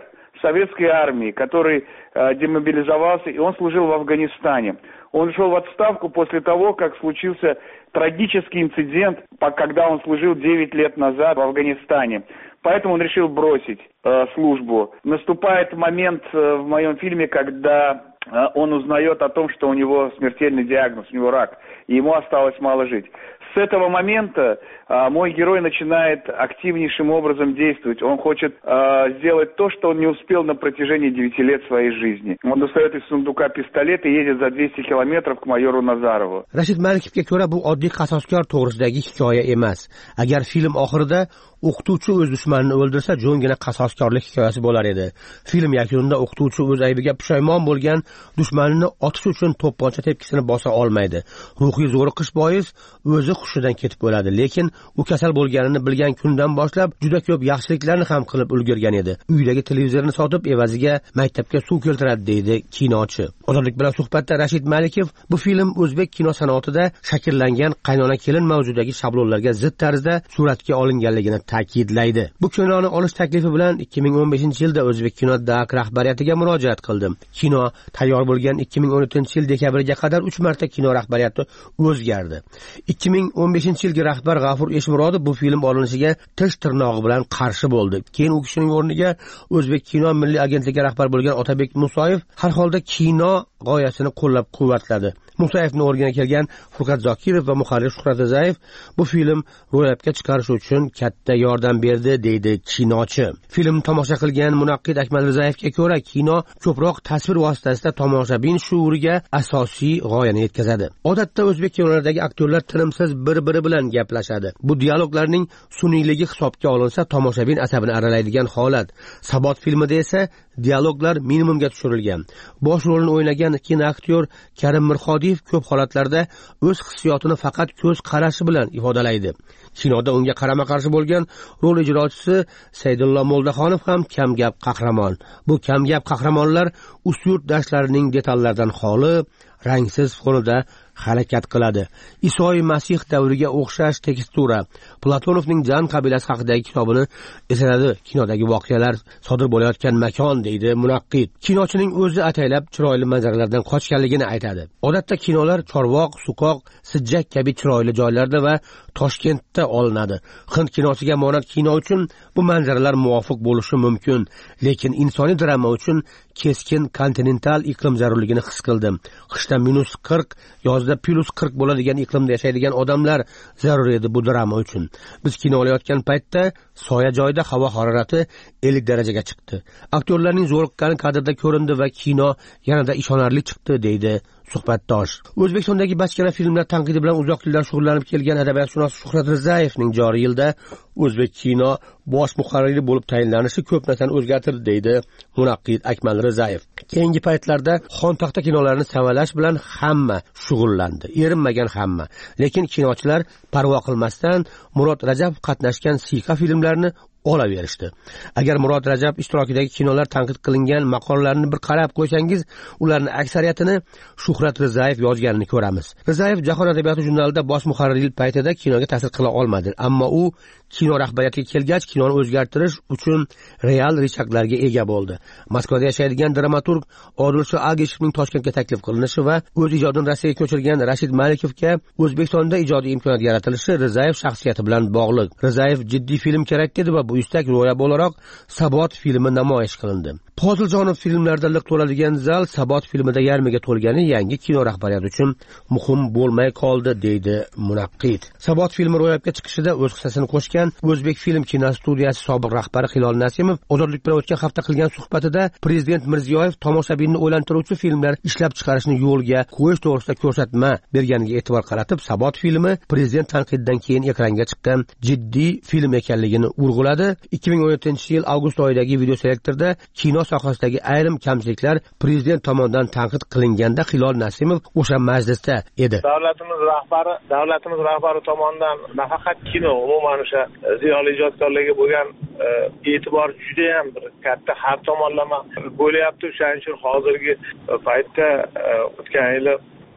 советской армии, который э, демобилизовался, и он служил в Афганистане. Он ушел в отставку после того, как случился трагический инцидент, когда он служил девять лет назад в Афганистане. Поэтому он решил бросить э, службу. Наступает момент э, в моем фильме, когда э, он узнает о том, что у него смертельный диагноз, у него рак, и ему осталось мало жить. С этого момента э, мой герой начинает активнейшим образом действовать. Он хочет э, сделать то, что он не успел на протяжении девяти лет своей жизни. Он достает из сундука пистолет и едет за двести километров к майору Nazarovу. Rashid Malikovga ko'ra bu oddiy qasoskor to'g'risidagi hikoya emas. Agar film oxirida o'qituvchi o'z dushmanini o'ldirsa, jo'ngina qasoskorlik hikoyasi bo'lar edi. Film yakunida o'qituvchi o'z aybiga pushaymon bo'lgan dushmanini otish uchun to'pponcha tepkisini bosa olmaydi. Ruhiy zo'riqish bois o'zi hushidan ketib o'ladi, lekin u kasal bo'lganini bilgan kundan boshlab juda ko'p yaxshiliklarni ham qilib ulgurgan edi. Uydagi televizorni sotib evaziga maktabga suv keltiradi, deydi kinochi. Ozodlik bilan suhbatda Rashid Malikov bu film o'zbek kino sanoatida shakllangan qaynona kelin mavzudagi shablonlarga zid tarzda suratga olinganligini ta'kidlaydi. Bu kinoni olish taklifi bilan ikki ming o'n beshinchi yilda O'zbek kino dak rahbariyatiga murojaat qildim. Kino tayyor bo'lgan ikki ming o'n uchinchi yil dekabriga qadar uch marta kino rahbariyati o'zgardi. ikki ming o'n beshinchi yilgi rahbar G'afur Eshmurodov bu film olinishiga tish tirnog'i bilan qarshi bo'ldi. Keyin u kishining o'rniga O'zbek kino milliy agentligi rahbari bo'lgan Otabek Musoyev har holda kino g'oyasini qo'llab-quvvatladi. Musayevning o'rniga kelgan Furqat Zokirov va muharrir Shuhrat Rizayev bu film ro'yobga chiqarish uchun katta yordam berdi, deydi kinochi. Film tomosha qilgan munaqqid Akmal Rizayevga ko'ra, kino ko'proq tasvir vositasida tomoshabin shuuriga asosiy g'oyani yetkazadi. Odatda o'zbek kinolaridagi aktyorlar tinimsiz bir-biri bilan gaplashadi. Bu dialoglarning suniyligi hisobga olinsa, tomoshabin asabini aralaydigan holat. Sabot filmida esa dialoglar minimumga tushirilgan. Bosh rolni o'ynagan kinoaktyor Karim Mirxodiyev ko'p holatlarda o'z hissiyotini faqat ko'z qarashi bilan ifodalaydi. Kinoda unga qarama-qarshi bo'lgan rol ijrochisi Saydullo Moldaxonov ham kamgap qahramon. Bu kamgap qahramonlar ustyurt dashtlarining detallaridan xoli, rangsiz fonida harakat qiladi. Isoy Masih davriga o'xshash tekstura. Platonovning Jan qabilasi haqidagi kitobini eslatadi. Kinodagi voqealar sodir bo'layotgan makon, deydi munaqqid. Kinochining o'zi ataylab chiroyli manzaralardan qochganligini aytadi. Odatda kinolar Chorvoq, Suqoq, Sijjak kabi chiroyli joylarda va Toshkentda olinadi. Hind kinosiga monand kino uchun bu manzaralar muvofiq bo'lishi mumkin, lekin insoniy drama uchun keskin kontinental iqlim zarurligini his qildim. Qishda minus qirq, yozda plus qirq bo'ladigan iqlimda yashaydigan odamlar zarur edi bu drama uchun. Biz kino olayotgan paytda soya joyda havo harorati ellik darajaga chiqdi. Aktyorlarning zo'riqqani kadrda ko'rindi va kino yanada ishonarli chiqdi, deydi suhbatdosh. O'zbekistondagi bachkana filmlar tanqidi bilan uzoq yillar shug'ullanib kelgan adabiyotshunos Shuhrat Rizayevning joriy yilda o'zbek kino bosh muharriri bo'lib tayinlanishi ko'p narsani o'zgartirdi, deydi munaqqid Akmal Rizayev. Keyingi paytlarda xontaxta kinolarini savalash bilan hamma shug'ullandi, erinmagan hamma. Lekin kinochilar parvo qilmasdan Murod Rajab qatnashgan siyqa filmlarini olaverishdi. Agar Murod Rajab ishtirokidagi kinolar tanqid qilingan maqolalarni bir qarab qo'ysangiz, ularning aksariyatini Shuhrat Rizayev yozganini ko'ramiz. Rizayev Jahon adabiyoti jurnalida bosh muharrirlik paytida kinoga ta'sir qila olmadi, ammo u kino rahbariyatiga kelgach kinoni o'zgartirish uchun real rechaklarga ega bo'ldi. Moskvada yashaydigan dramaturg Odilsho Agishevning Toshkentga taklif qilinishi va o'z ijodini Rossiyaga ko'chirgan Rashid Malikovga O'zbekistonda ijodiy imkoniyat yaratilishi Rizayev shaxsiyati bilan bog'liq. Rizayev jiddiy film kerak dedi va bu istak ro'yab o'laroq Sabot filmi namoyish qilindi. Poziljonov filmlarida liq to'ladigan zal Sabot filmida yarmiga to'lgani yangi kino rahbariyati uchun muhim bo'lmay qoldi, deydi munaqqid. Sabot filmi ro'yobga chiqishida o'z hissasini qo'shgan O'zbek film kinostudiyasi sobiq rahbari Hilol Nasimov Ozodlik bilan o'tgan hafta qilgan suhbatida Prezident Mirziyoyev tomoshabinni o'ylantiruvchi filmlar ishlab chiqarishni yo'lga qo'yish to'g'risida ko'rsatma berganiga e'tibor qaratib, Sabot filmi prezident tanqididan keyin ekranga chiqqan jiddiy film ekanligini urg'uladi. ikki ming o'n yettinchi yil avgust oyidagi video selektorda kino sohasidagi ayrim kamchiliklar prezident tomonidan tanqid qilinganda Hilol Nasimov o'sha majlisda edi. Davlatimiz rahbari, davlatimiz rahbari tomonidan nafaqat kino, umuman o'sha ziyoli ijodkorlarga bo'lgan e'tibor juda ham bir katta har tomonlama bo'lyapti. O'shaning uchun hozirgi paytda o'tgan yili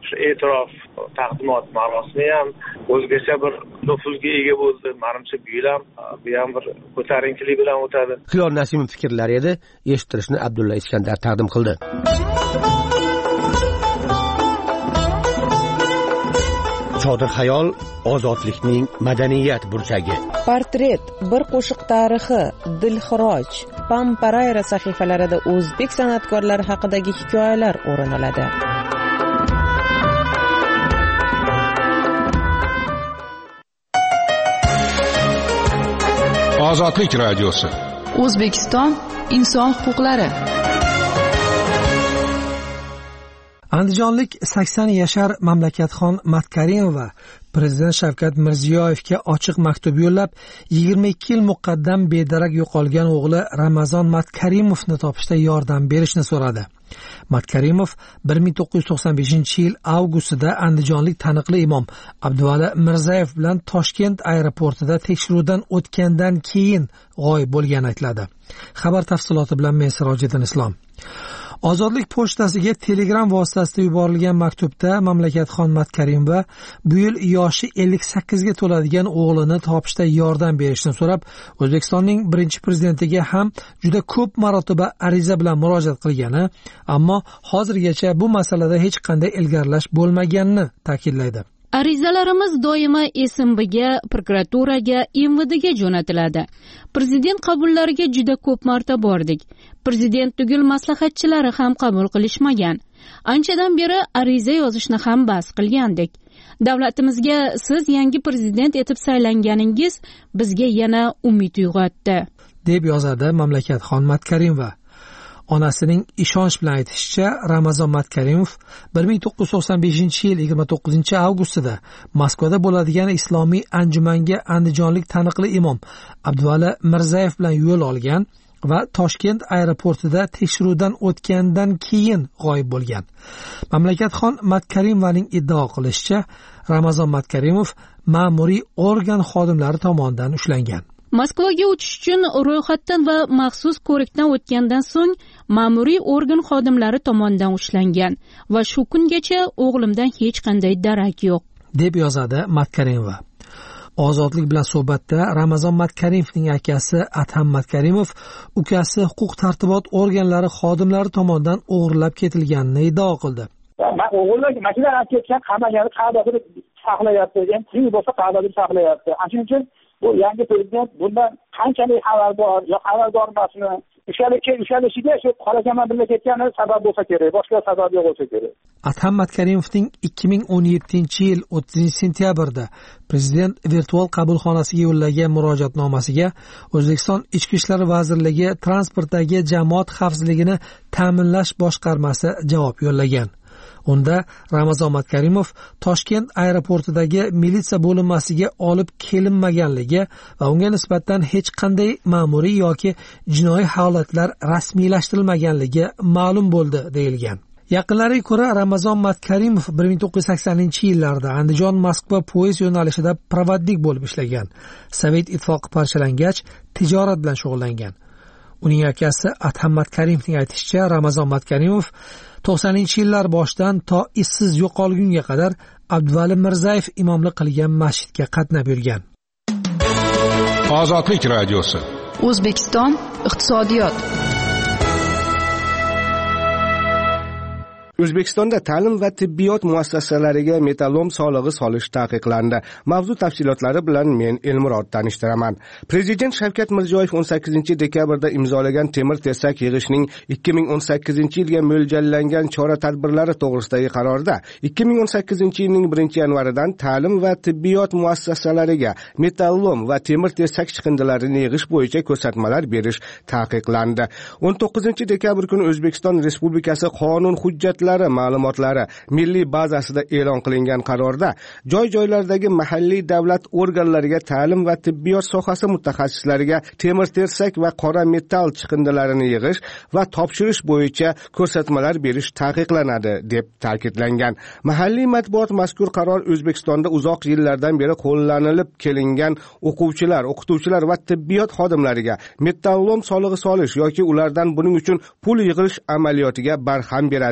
e'tirof taqdimot marosimi ham o'zgacha bir nufuzga ega bo'ldi. Menimcha bu yil ham bu ham bir ko'tarinkilik bilan o'tadi. Xiyor Nasimov fikrlari edi, eshittirishni Abdulla Iskandar taqdim qildi. Chodir xayol ozodlikning madaniyat burchagi. Portret, bir qo'shiq tarixi, Dilxiroj, Pamparayra sahifalarida o'zbek san'atkorlari haqidagi hikoyalar o'rin oladi. Ozodlik radiosi. O'zbekiston inson huquqlari. Andijonlik sakson yashar Mamlakatxon Matkarimova Prezident Shavkat Mirziyoyevga ochiq maktub yo'llab, yigirma ikki yil muqaddam bedarak yo'qolgan o'g'li Ramazon Matkarimovni topishda yordam berishni so'radi. Matkarimov bir ming to'qqiz yuz to'qson beshinchi yil avgustida andijonlik taniqli imom Abduvali Mirzayev bilan Toshkent aeroportida tekshiruvdan o'tgandan keyin g'oyib bo'lgani aytiladi. Xabar tafsiloti bilan men Sirojiddin Islom. Ozodlik pochtasiga Telegram vositasida yuborilgan maktubda Mamlakatxon Matkarimova bu yil yoshi ellik sakkizga to'ladigan o'g'lini topishda yordam berishni so'rab, O'zbekistonning birinchi prezidentiga ham juda ko'p marotaba ariza bilan murojaat qilgani, ammo hozirgacha bu masalada hech qanday ilgarilash bo'lmaganini ta'kidlaydi. Arizalarimiz doimo S M Bga, prokuraturaga, M V Dga jo'natiladi. Prezident qabullariga juda ko'p marta bordik. Prezident tugul maslahatchilari ham qabul qilishmagan. Anchadan beri ariza yozishni ham bas qilgandik. Davlatimizga siz yangi prezident etib saylanganingiz bizga yana umid uyg'otdi, deb yozadi Mamlakatxon Matkarimova. Onasining ishonch bilan aytishicha, Ramazon Matkarimov bir ming to'qqiz yuz to'qson beshinchi yil yigirma to'qqizinchi avgustida Moskvada bo'ladigan islomiy anjumanga andijonlik taniqli imom Abduvali Mirzayev bilan yo'l olgan va Toshkent aeroportida tekshiruvdan o'tgandan keyin g'oyib bo'lgan. Mamlakatxon Matkarimovaning iddao qilishicha, Ramazon Matkarimov ma'muriy organ xodimlari tomonidan ushlangan. Moskvaga uchish uchun ro'yxatdan va maxsus ko'rikdan o'tgandan so'ng ma'muriy organ xodimlari tomonidan ushlangan va shu kungacha o'g'limdan hech qanday darak yo'q, deb yozadi Matkarimova. Ozodlik bilan suhbatda Ramazon Matkarimovning akasi Atam Matkarimov ukasi huquq tartibot organlari xodimlari tomonidan o'g'irlab ketilganini iddao qildi. O'g'illar mashina olib ketgan, qamalganini qadasini saqlayapti, endi tirik bo'lsa qadasini saqlayapti. Shuning uchun bu yangi prezident bundan qanchalik xabardor yo xabardor emasmi? Ushalikka ushalishiga shu qorakamon birga ketgani sabab bo'lsa kerak, boshqa sabab yo'q bo'lsa kerak. Atam Matkarimovning ikki ming o'n yettinchi yil o'ttizinchi sentyabrda prezident virtual qabulxonasiga yo'llagan murojaatnomasiga O'zbekiston Ichki ishlar vazirligi transportdagi jamoat xavfsizligini ta'minlash boshqarmasi javob yo'llagan. Unda Ramazon Matkarimov Toshkent aeroportidagi militsiya bo'linmasiga olib kelinmaganligi va unga nisbatan hech qanday ma'muriy yoki jinoiy holatlar rasmiylashtirilmaganligi ma'lum bo'ldi deyilgan. Yaqinlariga ko'ra, Ramazon Matkarimov bir ming to'qqiz yuz saksonninchi yillarda Andijon-Moskva poyezd yo'nalishida provodnik bo'lib ishlagan. Sovet ittifoqi parchalangach, tijorat bilan shug'ullangan. Uning akasi Atam Matkarimovning aytishicha, Ramazon Matkarimov to'qsoninchi yillar boshidan to izsiz yo'qolgunga qadar Abduvali Mirzayev imomlik qilgan masjidga qatnab yurgan. Ozodlik radiosi. O'zbekiston iqtisodiyot. O'zbekistonda ta'lim va tibbiyot muassasalariga metallom solig'i solish taqiqlandi. Mavzu tafsilotlari bilan men Elmurod tanishtiraman. Prezident Shavkat Mirziyoyev o'n sakkizinchi dekabrda imzolagan temir-tersak yig'ishning ikki ming o'n sakkizinchi yilga mo'ljallangan chora-tadbirlari to'g'risidagi qarorda ikki ming o'n sakkizinchi yilning birinchi yanvaridan ta'lim va tibbiyot muassasalariga metallom va temir-tersak chiqindilarini yig'ish bo'yicha ko'rsatmalar berish taqiqlandi. o'n to'qqizinchi dekabr kuni O'zbekiston Respublikasi qonun hujjatlari ma'lumotlari milliy bazasida e'lon qilingan qarorda joy-joylardagi mahalliy davlat organlariga ta'lim va tibbiyot sohasi mutaxassislariga temir-tersak va qora metall chiqindilarini yig'ish va topshirish bo'yicha ko'rsatmalar berish taqiqlanadi deb ta'kidlangan. Mahalliy matbuot mazkur qaror O'zbekistonda uzoq yillardan beri qo'llanilib kelingan o'quvchilar, o'qituvchilar va tibbiyot xodimlariga metallom solig'i solish yoki ulardan buning uchun pul yig'ish amaliyotiga barham beradi deb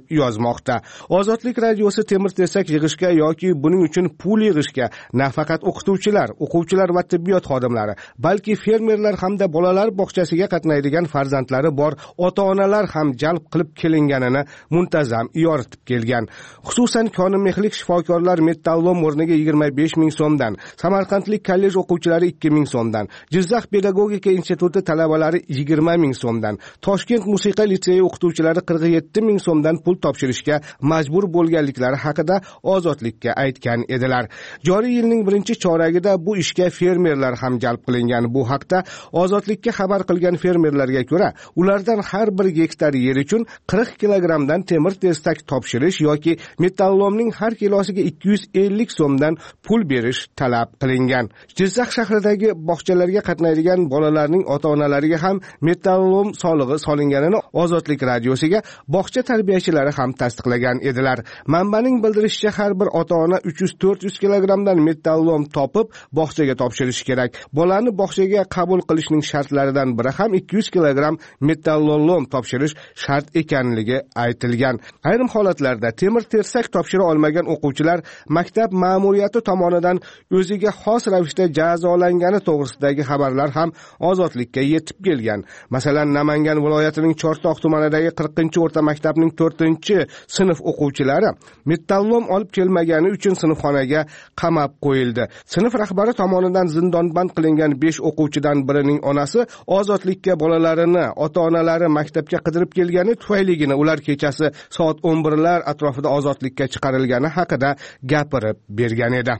deb yozmoqda. Ozodlik radiosi temir tersak yig'ishga yoki buning uchun pul yig'ishga nafaqat o'qituvchilar, o'quvchilar va tibbiyot xodimlari, balki fermerlar hamda bolalar bog'chasiga qatnaydigan farzandlari bor ota-onalar ham jalb qilib kelinganini muntazam yoritib kelgan. Xususan konimehlik shifokorlar metallom o'rniga yigirma besh ming so'mdan, Samarqandlik kollej o'quvchilari ikki ming so'mdan, Jizzax pedagogika instituti talabalari yigirma ming so'mdan, Toshkent musiqa litseyi o'qituvchilari qirq yetti ming so'mdan pul topshirishga majbur bo'lganliklari haqida Ozodlikka aytgan edilar. Joriy yilning birinchi choragida bu ishga fermerlar ham jalb qilingan. Bu haqda Ozodlikka xabar qilgan fermerlarga ko'ra, ulardan har bir gektar yer uchun qirq kilogramdan temir tersak topshirish yoki metallomning har kilosiga ikki yuz ellik so'mdan pul berish talab qilingan. Jizzax shahridagi bog'chalarga qatnaydigan bolalarning ota-onalariga ham metallom solig'i solinganini Ozodlik radiosiga bog'cha tarbiyachilari ham tasdiqlagan edilar. Manbaning bildirishicha, har bir ota-ona uch yuz to'rt yuz kilogramdan metallom topib bog'chaga topshirishi kerak. Bolani bog'chaga qabul qilishning shartlaridan biri ham ikki yuz kilogram metallom topshirish shart ekanligi aytilgan. Ayrim holatlarda temir tersak topshira olmagan o'quvchilar maktab ma'muriyati tomonidan o'ziga xos ravishda jazolangani to'g'risidagi xabarlar ham Ozodlikka yetib kelgan. Masalan, Namangan viloyatining Chortoq tumanidagi qirqinchi o'rta maktabning to'rtinchi sinf o'quvchilari metallom olib kelmagani uchun sinfxonaga qamab qo'yildi. Sinf rahbari tomonidan zindonband qilingan besh o'quvchidan birining onasi Ozodlikka bolalarini ota-onalari maktabga qidirib kelgani tufayligini ular kechasi soat o'n birlar atrofida ozodlikka chiqarilgani haqida gapirib bergan edi.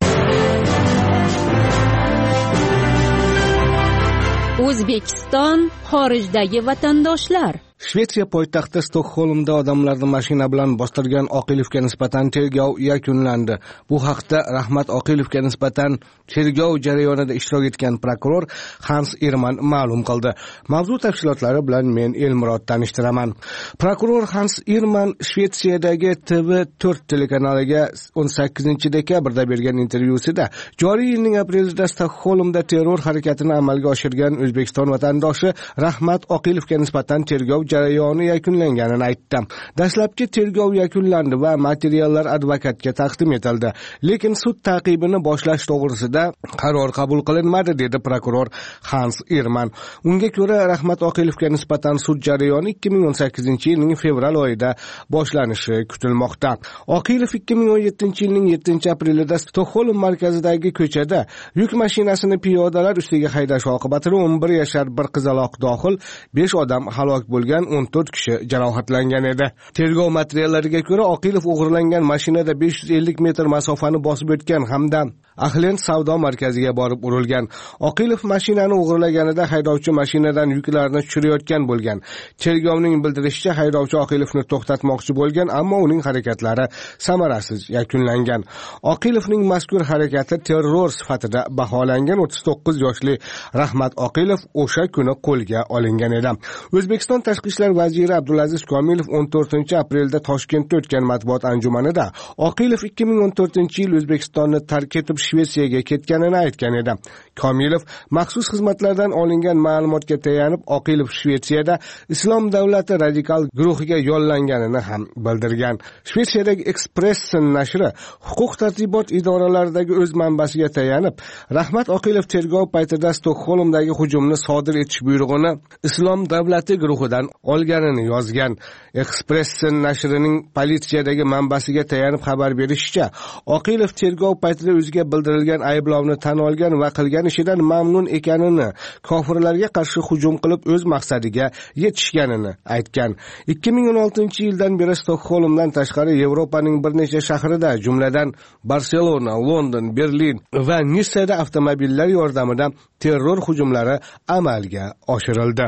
O'zbekiston xorijdagi vatandoshlar. Shvetsiya poytaxti Stokgolmda odamlarni mashina bilan bostirgan Oqilovga nisbatan tergov yakunlandi. Bu haqda Rahmat Oqilovga nisbatan tergov jarayonida ishtirok etgan prokuror Hans Irman ma'lum qildi. Mavzu tafsilotlari bilan men Elmurod tanishtiraman. Prokuror Hans Irman Shvetsiyadagi T V to'rt telekanaliga o'n sakkizinchi dekabrda bergan intervyusida joriy yilning aprelida Stokgolmda terror harakatini amalga oshirgan O'zbekiston vatandoshi Rahmat Oqilovga nisbatan tergov jarayoni yakunlanganini aytdi. Dastlabki tergov yakunlandi va materiallar advokatga taqdim etildi. Lekin sud ta'qibini boshlash to'g'risida qaror qabul qilinmadi, dedi prokuror Hans Irman. Unga ko'ra, Rahmat Oqilovga nisbatan sud jarayoni ikki ming o'n sakkizinchi yilning fevral oyida boshlanishi kutilmoqda. Oqilov ikki ming o'n yettinchi yilning yettinchi aprelida Stokgolm markazidagi ko'chada yuk mashinasini piyodalar ustiga haydash oqibatida o'n bir yashar bir qizaloq dohil besh odam halok bo'lgan, o'n to'rt kishi jarohatlangan edi. Tergov materiallariga ko'ra, Oqilov o'g'irlangan mashinada besh yuz ellik metr masofani bosib o'tgan hamda Ahlend savdo markaziga borib urilgan. Oqilov mashinani o'g'irlaganida haydovchi mashinadan yuklarni tushirayotgan bo'lgan. Tergovning bildirishicha, haydovchi Oqilovni to'xtatmoqchi bo'lgan, ammo uning harakatlari samarasiz yakunlangan. Oqilovning mazkur harakati terror sifatida baholangan. o'ttiz to'qqiz yoshli Rahmat Oqilov o'sha kuni qo'lga olingan edi. O'zbekiston Tashqi ishlar vaziri Abdulaziz Komilov o'n to'rtinchi aprelda Toshkentda o'tgan matbuot anjumanida Oqilov ikki ming o'n to'rtinchi yil O'zbekistonni tark etib Shvetsiyaga ketganini aytgan edi. Komilov maxsus xizmatlardan olingan ma'lumotga tayanib, Oqilov Shvetsiyada Islom davlati radikal guruhiga yo'llanganini ham bildirgan. Shvetsiyadagi Expressen nashri huquq tartibot idoralaridagi o'z manbasiga tayanib, Rahmat Oqilov tergov paytida Stokgolmdagi hujumni sodir etish buyrug'ini Islom davlati guruhidan olganini yozgan. Expressen nashrining politsiyadagi manbasiga tayanib xabar berishicha, Oqilov tergov paytida o'ziga bildirilgan ayblovni tan olgan va qilgan ishidan mamnun ekanini, kofirlarga qarshi hujum qilib o'z maqsadiga yetishganini aytgan. ikki ming o'n oltinchi yildan beri Stokgolmdan tashqari Yevropaning bir necha shahrida, jumladan Barselona, London, Berlin va Nissada avtomobillar yordamida terror hujumlari amalga oshirildi.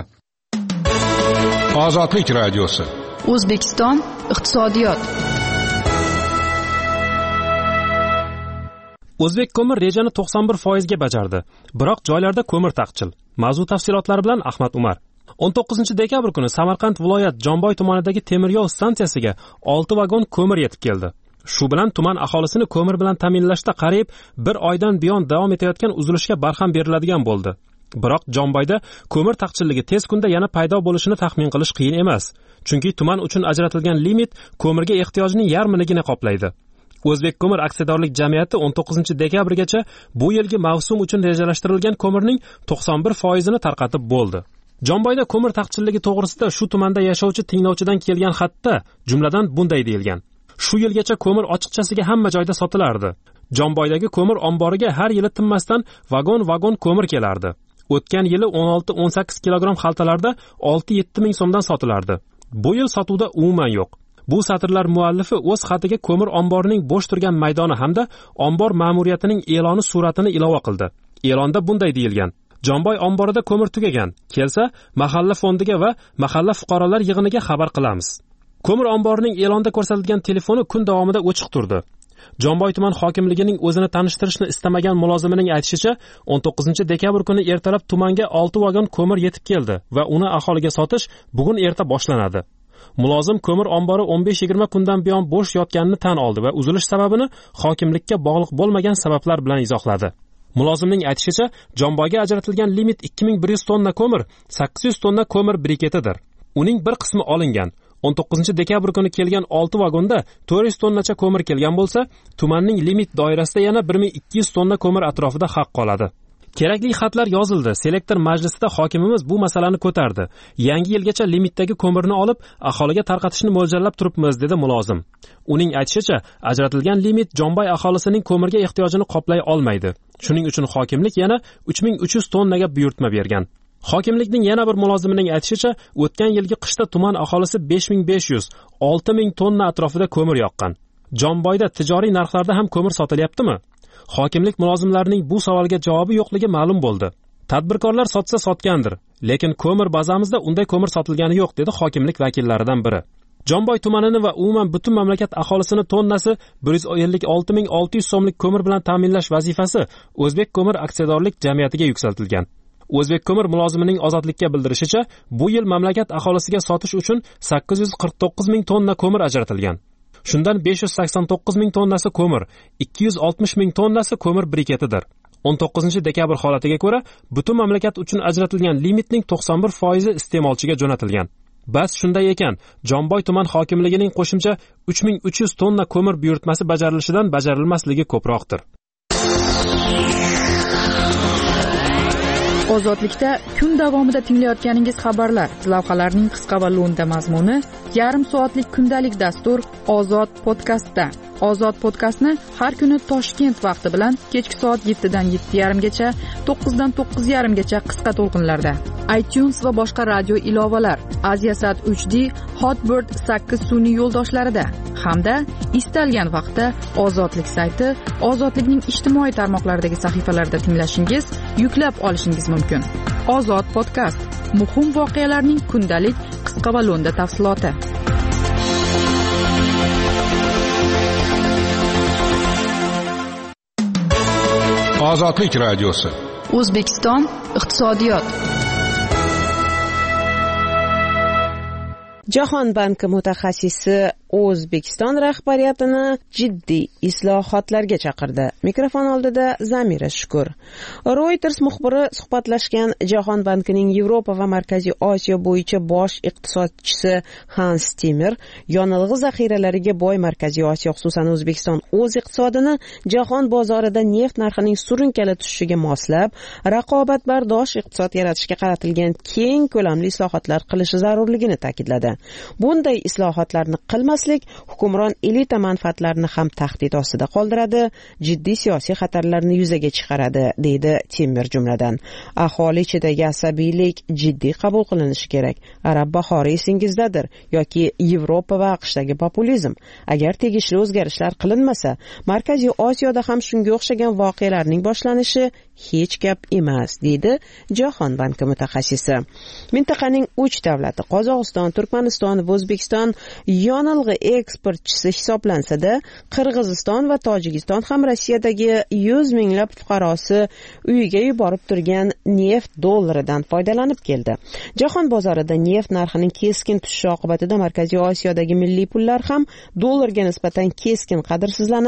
Ozodlik radiosi. O'zbekiston iqtisodiyot. O'zbek ko'mir rejani to'qson bir foiz ga bajardi. Biroq joylarda ko'mir taqchil. Mavzu tafsilotlari bilan Ahmad Umar. o'n to'qqizinchi dekabr kuni Samarqand viloyat Jonboy tumanidagi temir yo'l stansiyasiga olti vagon ko'mir yetib keldi. Shu bilan tuman aholisini ko'mir bilan ta'minlashda qariyb bir oydan buyon davom etayotgan uzilishga barham beriladigan bo'ldi. Biroq Jomboyda ko'mir taqchilligi tez kunda yana paydo bo'lishini taxmin qilish qiyin emas, chunki tuman uchun ajratilgan limit ko'mirga ehtiyojning yarmiligini qoplaydi. O'zbek ko'mir aksiyadorlik jamiyati o'n to'qqizinchi dekabrgacha bu yilgi mavsum uchun rejalashtirilgan ko'mirning to'qson bir foizini tarqatib bo'ldi. Jomboyda ko'mir taqchilligi to'g'risida shu tumanda yashovchi tinglovchidan kelgan xatda jumladan bunday deyilgan: Shu yilgacha ko'mir ochiqchasiga hamma joyda sotilardi. Jomboydagi ko'mir omboriga har yili tinmasdan vagon-vagon ko'mir kelardi. O'tgan yili o'n olti o'n sakkiz kilogramm xaltalarda olti yetti ming so'mdan sotilardi. Bu yil sotuvda umuman yo'q. Bu satrlar muallifi o'z xatiga ko'mir omborining bo'sh turgan maydoni hamda ombor ma'muriyatining e'loni suratini ilova qildi. E'londa bunday deyilgan: Jomboy omborida ko'mir tugagan. Kelsa, mahalla fondiga va mahalla fuqarolar yig'iniga xabar qilamiz. Ko'mir omborining e'londa ko'rsatilgan telefoni kun davomida o'chiq turdi. Jomboy tuman hokimligining o'zini tanishtirishni istamagan mulozimining aytishicha, o'n to'qqizinchi dekabr kuni ertalab tumanga olti vagon ko'mir yetib keldi va uni aholiga sotish bugun erta boshlanadi. Mulozim ko'mir ombori o'n besh yigirma kundan buyon bo'sh yotganini tan oldi va uzilish sababini hokimlikka bog'liq bo'lmagan sabablar bilan izohladi. Mulozimning aytishicha, Jomboyga ajratilgan limit ikki ming bir yuz tonna ko'mir, sakkiz yuz tonna ko'mir briketidir. Uning bir qismi olingan. o'n to'qqizinchi dekabr kuni kelgan olti vagonda to'rt yuz tonnacha ko'mir kelgan bo'lsa, tumanning limit doirasida yana bir ming ikki yuz tonna ko'mir atrofida haq qoladi. Kerakli xatlar yozildi. Selektor majlisida hokimimiz bu masalani ko'tardi. Yangi yilgacha limitdagi ko'mirni olib, aholiga tarqatishni mo'ljallab turibmiz, dedi mulozim. Uning aytishicha, ajratilgan limit Jomboy aholisining ko'mirga ehtiyojini qoplay olmaydi. Shuning uchun hokimlik yana uch ming uch yuz tonnaga buyurtma bergan. Hokimlikning yana bir mulozimining aytishicha, o'tgan yilgi qishda tuman aholisi besh ming besh yuz olti ming tonna atrofida ko'mir yoqqan. Jomboyda tijoriy narxlarda ham ko'mir sotilyaptimi? Hokimlik mulozimlarining bu savolga javobi yo'qligi ma'lum bo'ldi. Tadbirkorlar sotsa sotgandir, lekin ko'mir bazamizda unday ko'mir sotilgani yo'q, dedi hokimlik vakillaridan biri. Jomboy tumanini va umuman butun mamlakat aholisini tonnasi bir yuz ellik olti ming olti yuz so'mlik ko'mir bilan ta'minlash vazifasi O'zbek ko'mir aksiyadorlik jamiyatiga yuksaltirilgan. O'zbek ko'mir mulozimining Ozodlikka bildirishicha, bu yil mamlakat aholisiga sotish uchun sakkiz yuz qirq to'qqiz ming tonna ko'mir ajratilgan. Shundan besh yuz sakson to'qqiz ming tonnasi ko'mir, ikki yuz oltmish ming tonnasi ko'mir briketidir. o'n to'qqizinchi dekabr holatiga ko'ra, butun mamlakat uchun ajratilgan limitning to'qson bir foizi iste'molchiga jo'natilgan. Bas shunday ekan, Jomboy tuman hokimligining qo'shimcha uch ming uch yuz tonna ko'mir buyurtmasi bajarilishidan bajarilmasligi ko'proqdir. Ozodlikda kun davomida tinglayotganingiz xabarlar, lavhalarning qisqa va lo'nda mazmuni, yarim soatlik kundalik dastur Ozod podkastda. Ozod podkastni har kuni Toshkent vaqti bilan kechki soat yettidan yetti yarim gacha, to'qqizdan to'qqiz yarim gacha qisqa to'lqinlarda, iTunes va boshqa radio ilovalar, Aziasat uch D, Hotbird sakkiz sun'iy yo'ldoshlarida hamda istalgan vaqtda Ozodlik sayti, Ozodlikning ijtimoiy tarmoqlaridagi sahifalarida tinglashingiz, yuklab olishingiz mumkin. Ozod podkast, muhim voqealarning kundalik qisqa va lo'nda tafsiloti. Ozodlik radiosi. O'zbekiston iqtisodiyot. Jahon banki mutaxassisi O'zbekiston rahbariyatini jiddiy islohotlarga chaqirdi. Mikrofon oldida Zamira Shukur. Reuters muxbiri suhbatlashgan Jahon bankining Yevropa va Markaziy Osiyo bo'yicha bosh iqtisodchisi Hans Timmer, yonilg'i zaxiralariga boy Markaziy Osiyo, xususan O'zbekiston o'z iqtisodini jahon bozorida neft narxining surunkali tushishiga moslab, raqobatbardosh iqtisod yaratishga qaratilgan keng ko'lamli islohotlar qilishi zarurligini ta'kidladi. Bunday islohotlarni qilmas hukumron elita manfaatlarini ham tahdid ostida qoldiradi, jiddiy siyosiy xatarlarni yuzaga chiqaradi, deydi Timmer jumladan. Aholi ichidagi asabiylik jiddiy qabul qilinishi kerak. Arab bahori esingizdadir yoki Yevropa va AQShdagi populizm. Agar tegishli o'zgarishlar qilinmasa, Markaziy Osiyoda ham shunga o'xshagan voqealarning boshlanishi hech gap emas, deydi Jahon banki mutaxassisi. Mintaqaning uch davlati, Qozog'iston, Turkmaniston va O'zbekiston yonilg'i eksportchisi hisoblansa-da, Qirg'iziston va Tojikiston ham Rossiyadagi yuz minglab fuqarosi uyiga yuborib turgan neft dollaridan foydalanib keldi. Jahon bozorida neft narxining keskin tushishi oqibatida Markaziy Osiyodagi milliy pullar ham dollarga nisbatan keskin qadrsizlanib,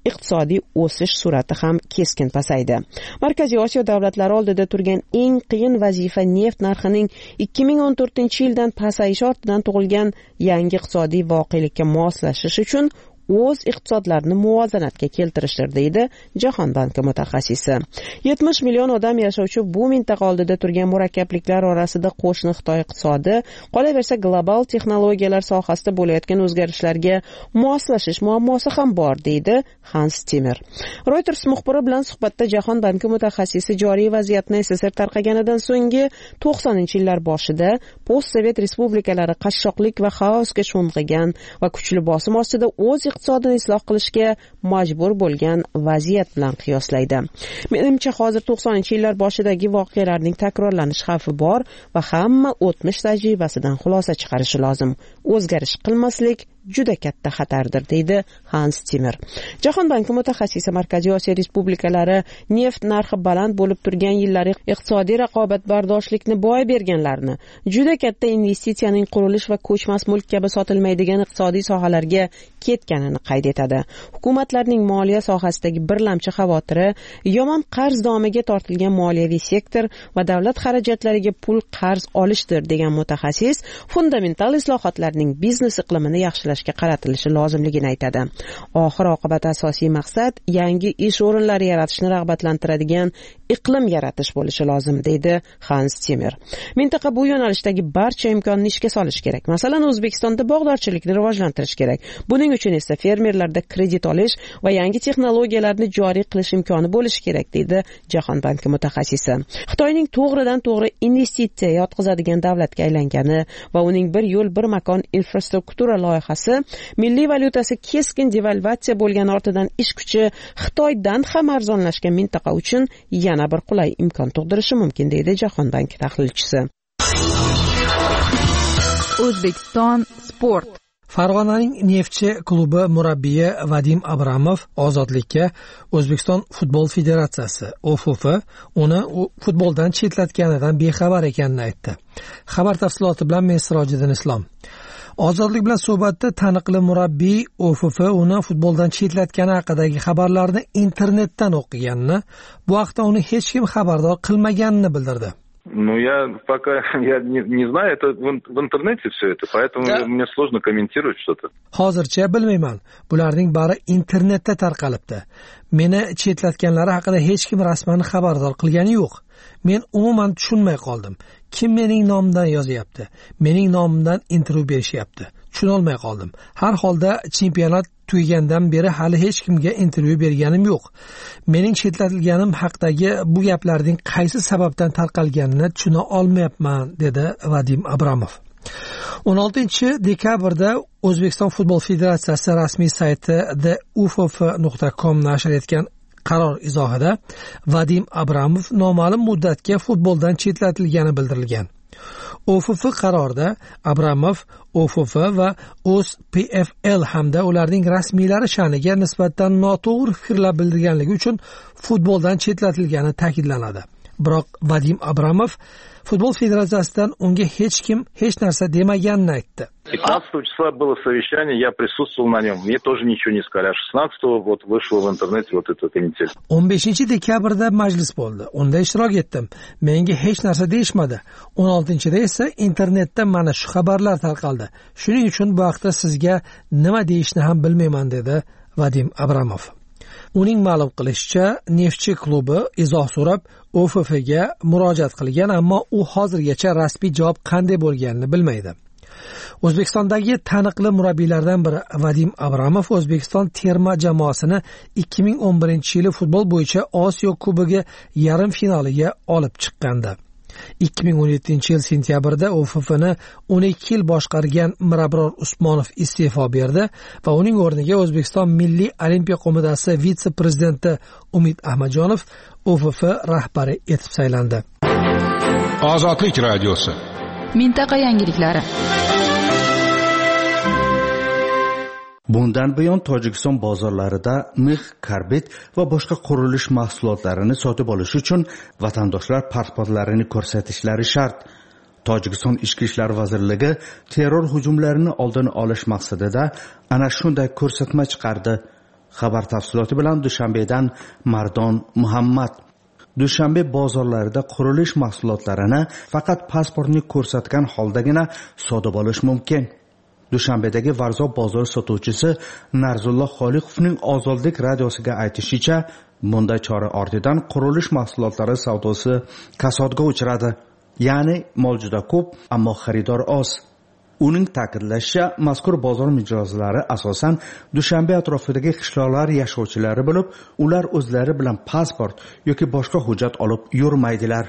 iqtisodiy o'sish sur'ati ham keskin pasaydi. Markaziy Osiyo davlatlari oldida turgan eng qiyin vazifa neft narxining ikki ming o'n to'rtinchi yildan pasayishi ortidan tug'ilgan yangi iqtisodiy voqelikka moslashish uchun o'z iqtisodlarini muvozanatga keltirishdir, deydi Jahon banki mutaxassisi. yetmish million odam yashovchi bu mintaqa oldida turgan murakkabliklar orasida qo'shni Xitoy iqtisodi, qolaversa global texnologiyalar sohasida bo'layotgan o'zgarishlarga moslashish muammosi ham bor, deydi Hans Timmer. Reuters muxbiri bilan suhbatda Jahon banki mutaxassisi joriy vaziyatni S S R tarqaganidan so'nggi to'qsoninchi yillar boshida post-sovet respublikalari qashshoqlik va xaosga sho'ng'igan va kuchli bosim ostida o'z iqtisodini isloh qilishga majbur bo'lgan vaziyat bilan qiyoslaydi. Menimcha hozir to'qsoninchi yillar boshidagi voqealarning takrorlanish xavfi bor va hamma o'tmish tajribasidan xulosa chiqarishi lozim. O'zgarish qilmaslik juda katta xatardir, deydi Hans Timmer. Jahon banki mutaxassisi Markaziy Osiyo respublikalari neft narxi baland bo'lib turgan yillari iqtisodiy raqobatbardoshlikni boy berganlarni, juda katta investitsiyaning qurilish va ko'chmas mulk kabi sotilmaydigan iqtisodiy sohalarga ketganini qayd etadi. Hukumatlarning moliya sohasidagi birlamchi xavotiri yomon qarz domiga tortilgan moliyaviy sektor va davlat xarajatlariga pul qarz olishdir, degan mutaxassis fundamental islohotlarning biznes iqlimini yaxshilashga qaratilishi lozimligini aytadi. Oxir oqibat asosiy maqsad yangi ish o'rinlari yaratishni rag'batlantiradigan iqlim yaratish bo'lishi lozim, deydi Hans Timmer. Mintaqa bu yo'nalishdagi barcha imkonni ishga solish kerak. Masalan, O'zbekistonda bog'dorchilikni rivojlantirish kerak. Buning uchun esa fermerlarda kredit olish va yangi texnologiyalarni joriy qilish imkoni bo'lishi kerak, deydi Jahon banki mutaxassisi. Xitoyning to'g'ridan to'g'ri investitsiya yotqizadigan davlatga aylangani va uning bir yo'l bir makon infrastruktura loyihasi milliy valyutasi keskin devalvatsiya bo'lgan ortidan ish kuchi Xitoydan ham arzonlashgan mintaqa uchun yana bir qulay imkon tug'dirishi mumkin, deydi Jahon banki tahlilchisi. O'zbekiston sport. Farg'onaning Neftchi klubi murabbiyi Vadim Abramov ozodlikka O'zbekiston futbol federatsiyasi O F F uni futboldan chetlatganidan bexabar ekanini aytdi. Xabar tafsiloti bilan men Sirojiddin Islom. Ozodlik bilan suhbatda taniqli murabbiy O F F uni futboldan chetlatgani haqidagi xabarlarni internetdan o'qiganini, bu haqda uni hech kim xabardor qilmaganini bildirdi. Ну, я пока я не, не знаю, это в, в интернете все это, поэтому да. Мне сложно комментировать что-то. Hozircha bilmayman. Bularning bari internetda tarqalibdi. Meni chetlatganlari haqida hech kim rasman xabardor qilgani yo'q. Men umuman tushunmay qoldim. Kim mening nomimdan yozyapti? Mening nomimdan intervyu berishyapti. Tushunolmay qoldim. Har holda chempionat tugagandan beri hali hech kimga intervyu berganim yo'q. Mening chetlatilganim haqidagi bu gaplarning qaysi sababdan tarqalganini tushuna olmayapman, dedi Vadim Abramov. o'n oltinchi dekabrda O'zbekiston futbol federatsiyasi rasmiy sayti the u f f nuqta com nashr etgan qaror izohida Vadim Abramov noma'lum muddatga futboldan chetlatilgani bildirilgan. O F F qarorida Abramov O F F va O S P F L hamda ularning rasmiylari sha'niga nisbatan noto'g'ri fikrlar bildirganligi uchun futboldan chetlatilgani ta'kidlanadi. Biroq Vadim Abramov futbol federatsiyasidan unga hech kim hech narsa demaganini aytdi. пятнадцатого числа было совещание, я присутствовал на нем, мне тоже ничего не сказали. А шестнадцатого вот вышло в интернете вот это комментарий. o'n beshinchi dekabrda majlis bo'ldi. Unda ishtirok etdim. Menga hech narsa deyishmadi. o'n oltinchida esa internetda mana shu xabarlar tarqaldi. Shuning uchun bu haqda sizga nima deyishni ham bilmayman, dedi Vadim Abramov. Uning ma'lum qilishicha, Neftchi klubi izoh so'rab O F F ga murojaat qilgan, ammo u hozirgacha rasmiy javob qanday bo'lganini bilmaydi. O'zbekistondagi taniqli murabbiylardan biri Vadim Abramov O'zbekiston terma jamoasini ikki ming o'n birinchi yili futbol bo'yicha Osiyo Kubogi yarim finaliga olib chiqqandi. ikki ming o'n yettinchi yil sentyabrda O F F'ni o'n ikki yil boshqargan Mirabror Usmonov iste'fo berdi va uning o'rniga O'zbekiston Milliy Olimpiya qo'mitasi vitse-prezidenti Umid Ahmadjonov O F F rahbari etib saylandi. Ozodlik radiosi. Mintaqa yangiliklari. Bundan buyon Tojikiston bozorlarida mix, karbid va boshqa qurilish mahsulotlarini sotib olish uchun vatandoshlar pasportlarini ko'rsatishlari shart. Tojikiston Ichki ishlar vazirligi terror hujumlarini oldini olish maqsadida ana shunday ko'rsatma chiqardi. Xabar tafsiloti bilan Dushanbedan Mardon Muhammad. Dushanbe bozorlarida qurilish mahsulotlarini faqat pasportni ko'rsatgan holdagina sotib olish mumkin. Dushanbedagi Varzo bozor sotuvchisi Narzulloh Xoliqovning Ozodlik radiosiga aytishicha, bunday chora ortidan qurilish mahsulotlari savdosi kasodga uchradi. Ya'ni mol juda ko'p, ammo xaridor oz. Uning ta'kidlashicha, mazkur bozor mijozlari asosan Dushanbe atrofidagi qishloqlar yashovchilari bo'lib, ular o'zlari bilan pasport yoki boshqa hujjat olib yurmaydilar.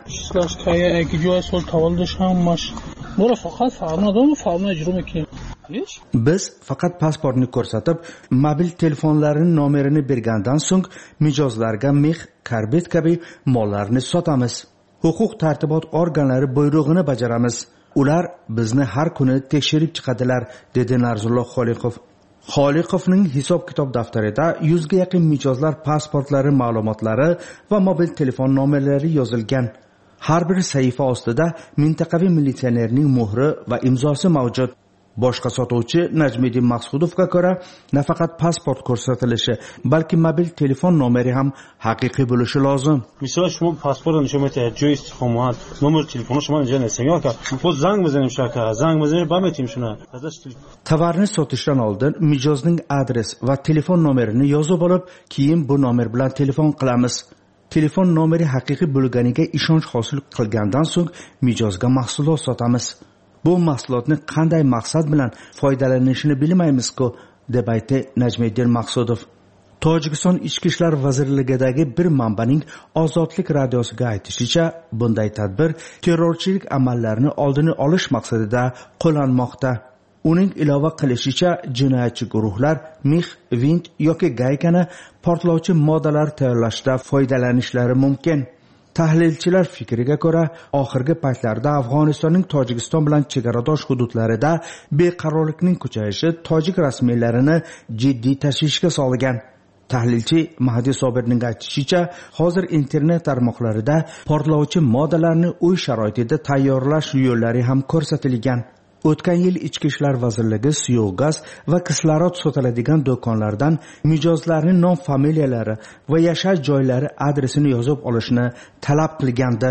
Biz faqat pasportni ko'rsatib, mobil telefonlarining nomerini bergandan so'ng mijozlarga mix, karbid kabi mollarni sotamiz. Huquq tartibot organlari buyrug'ini bajaramiz. Ular bizni har kuni tekshirib chiqadilar, dedi Narzulloh Xoliqov. Xoliqovning hisob-kitob daftarida yuzga yaqin mijozlar pasportlari ma'lumotlari va mobil telefon nomerlari yozilgan. Har bir sahifa ostida mintaqaviy militsionerning muhri va imzosi mavjud. Boshqa sotuvchi Najmiddin Maqsudovga ko'ra, nafaqat pasport ko'rsatilishi, balki mobil telefon nomeri ham haqiqiy bo'lishi lozim. Misol shuma pasportni nishon etadi, joy istiqomat, nomer telefoni shuma nishon etsangiz, yoki bu zang bizni shaka, zang bizni bamatim shuna. Tovarni sotishdan oldin mijozning adres va telefon nomerini yozib olib, keyin bu nomer bilan telefon qilamiz. Telefon nomeri haqiqiy bo'lganiga ishonch hosil qilgandan so'ng mijozga mahsulot sotamiz. Bu mahsulotni qanday maqsad bilan foydalanishini bilmaymiz-ku, deb aytdi Najmiddin Maqsudov. Tojikiston Ichki ishlar vazirligidagi bir manbaning Ozodlik radiosiga aytishicha, bunday tadbir terrorchilik amallarini oldini olish maqsadida qo'llanmoqda. Uning ilova qilishicha, jinoyatchi guruhlar mix, vint yoki gaykani portlovchi moddalar tayyorlashda foydalanishlari mumkin. Tahlilchilar fikriga ko'ra, oxirgi paytlarda Afg'onistonning Tojikiston bilan chegaradosh hududlarida beqarorlikning kuchayishi tojik rasmiylarini jiddiy tashvishga solgan. Tahlilchi Mahdi Sobirning aytishicha, hozir internet tarmoqlarida portlovchi moddalarni uy sharoitida tayyorlash yo'llari ham ko'rsatilgan. O'tgan yil Ichki ishlar vazirligi suyuq gaz va kislorod sotiladigan do'konlardan mijozlarning nom familiyalari va yashash joylari adresini yozib olishni talab qilgandi.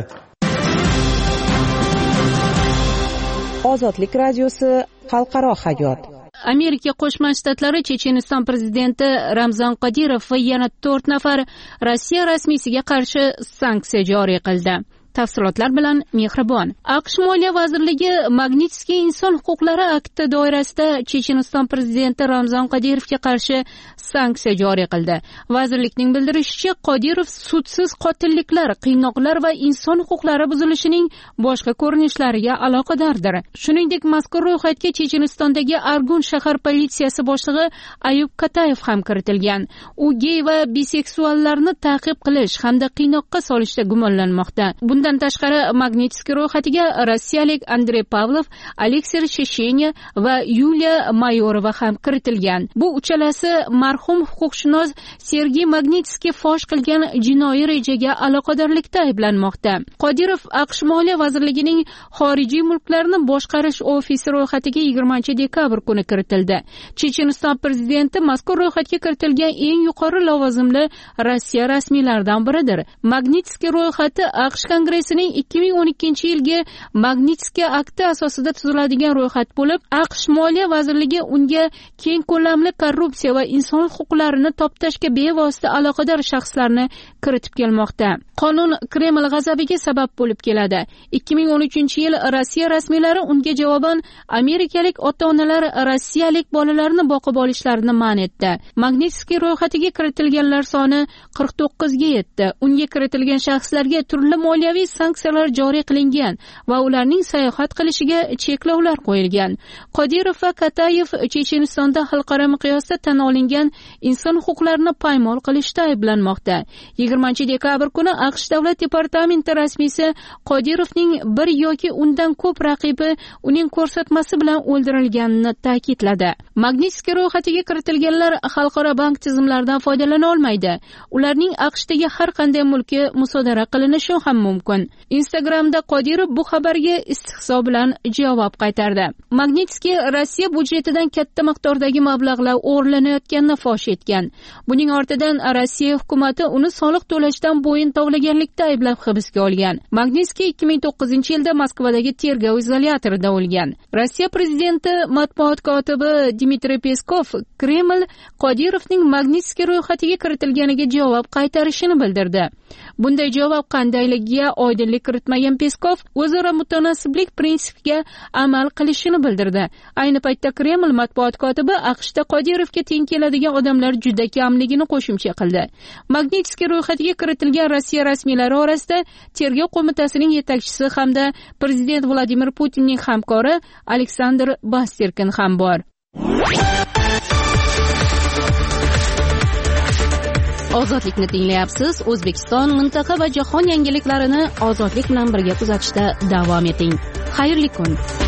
Ozodlik radiosi xalqaro hayot. Amerika Qo'shma Shtatlari Checheniston prezidenti Ramzan Qodirov va yana to'rt nafar Rossiya rasmiysiga qarshi sanksiya joriy qildi. Tafsilotlar bilan Mehribon. AQSh Moliya vazirligi Magnitskiy inson huquqlari akti doirasida Checheniston prezidenti Ramzan Qodirovga qarshi sanksiya joriy qildi. Vazirlikning bildirishicha, Qodirov sudsiz qotilliklar, qiynoqlar va inson huquqlari buzilishining boshqa ko'rinishlariga aloqadordir. Shuningdek, mazkur ro'yxatga Chechenistondagi Argun shahar politsiyasi boshlig'i Ayub Katayev ham kiritilgan. U gey va biseksuallarni ta'qib qilish hamda qiynoqqa solishda gumonlanmoqda. Bundan tashqari, Magnitskiy ro'yxatiga rossiyalik Andrey Pavlov, Aleksey Sheshenya va Yuliya Mayorova ham kiritilgan. Bu uchalasi marhum huquqshunos Sergey Magnitskiy fosh qilgan jinoiy rejaga aloqadorlikda ayblanmoqda. Qodirov AQSh Moliya vazirligining xorijiy mulklarni boshqarish ofisi ro'yxatiga yigirmanchi dekabr kuni kiritildi. Checheniston prezidenti mazkur ro'yxatga kiritilgan eng yuqori lavozimli Rossiya rasmiylaridan biridir. Magnitskiy ro'yxati AQSh Kongressining ikki ming o'n ikkinchi yilgi Magnitskiy akti asosida tuziladigan ro'yxat bo'lib, AQSh Moliya vazirligi unga keng ko'lamli korrupsiya va inson huquqlarini toptashga bevosita aloqador shaxslarni kiritib kelmoqda. Qonun Kreml g'azabiga sabab bo'lib keladi. ikki ming o'n uchinchi yil Rossiya rasmiylari unga javoban amerikalik ota-onalar rossiyalik bolalarni boqib olishlarini man etdi. Magnitskiy ro'yxatiga kiritilganlar soni qirq to'qqizga yetdi. Unga kiritilgan shaxslarga turli moliyaviy sanksiyalar joriy qilingan va ularning sayohat qilishiga cheklovlar qo'yilgan. Qodirov va Katayev Chechenistonda xalqaro miqyosda tan olingan inson huquqlarini paymol qilishda ayblanmoqda. yigirmanchi dekabr kuni AQSh Davlat departamenti rasmiysi Qodirovning bir yoki undan ko'p raqibi uning ko'rsatmasi bilan o'ldirilganini ta'kidladi. Magnitskiy ro'yxatiga kiritilganlar xalqaro bank tizimlaridan foydalana olmaydi. Ularning AQShdagi har qanday mulki musodara qilinishi ham mumkin. mumkin. Instagramda Qodirov bu xabarga istehzo bilan javob qaytardi. Magnitskiy Rossiya budjetidan katta miqdordagi mablag'lar o'g'irlanayotganini fosh etgan. Buning ortidan Rossiya hukumati uni soliq to'lashdan bo'yin tovlaganlikda ayblab hibsga olgan. Magnitskiy ikki ming to'qqizinchi yilda Moskvadagi tergov izolyatorida o'lgan. Rossiya prezidenti matbuot kotibi Dmitriy Peskov Kreml Qodirovning Magnitskiy ro'yxatiga kiritilganiga javob qaytarishini bildirdi. Bunday javob qandayligiga oydinlik kiritmagan Peskov o'zaro mutanosiblik prinsipiga amal qilishini bildirdi. Ayni paytda Kreml matbuot kotibi AQShda Qodirovga teng keladigan odamlar juda kamligini qo'shimcha qildi. Magnitskiy ro'yxatiga kiritilgan Rossiya rasmiylari orasida tergov qo'mitasining yetakchisi hamda prezident Vladimir Putinning hamkori Aleksandr Basterkin ham bor. Ozodlikni tinglayapsiz. O'zbekiston, mintaqa va jahon yangiliklarini ozodlik bilan birga kuzatishda davom eting. Xayrli kun.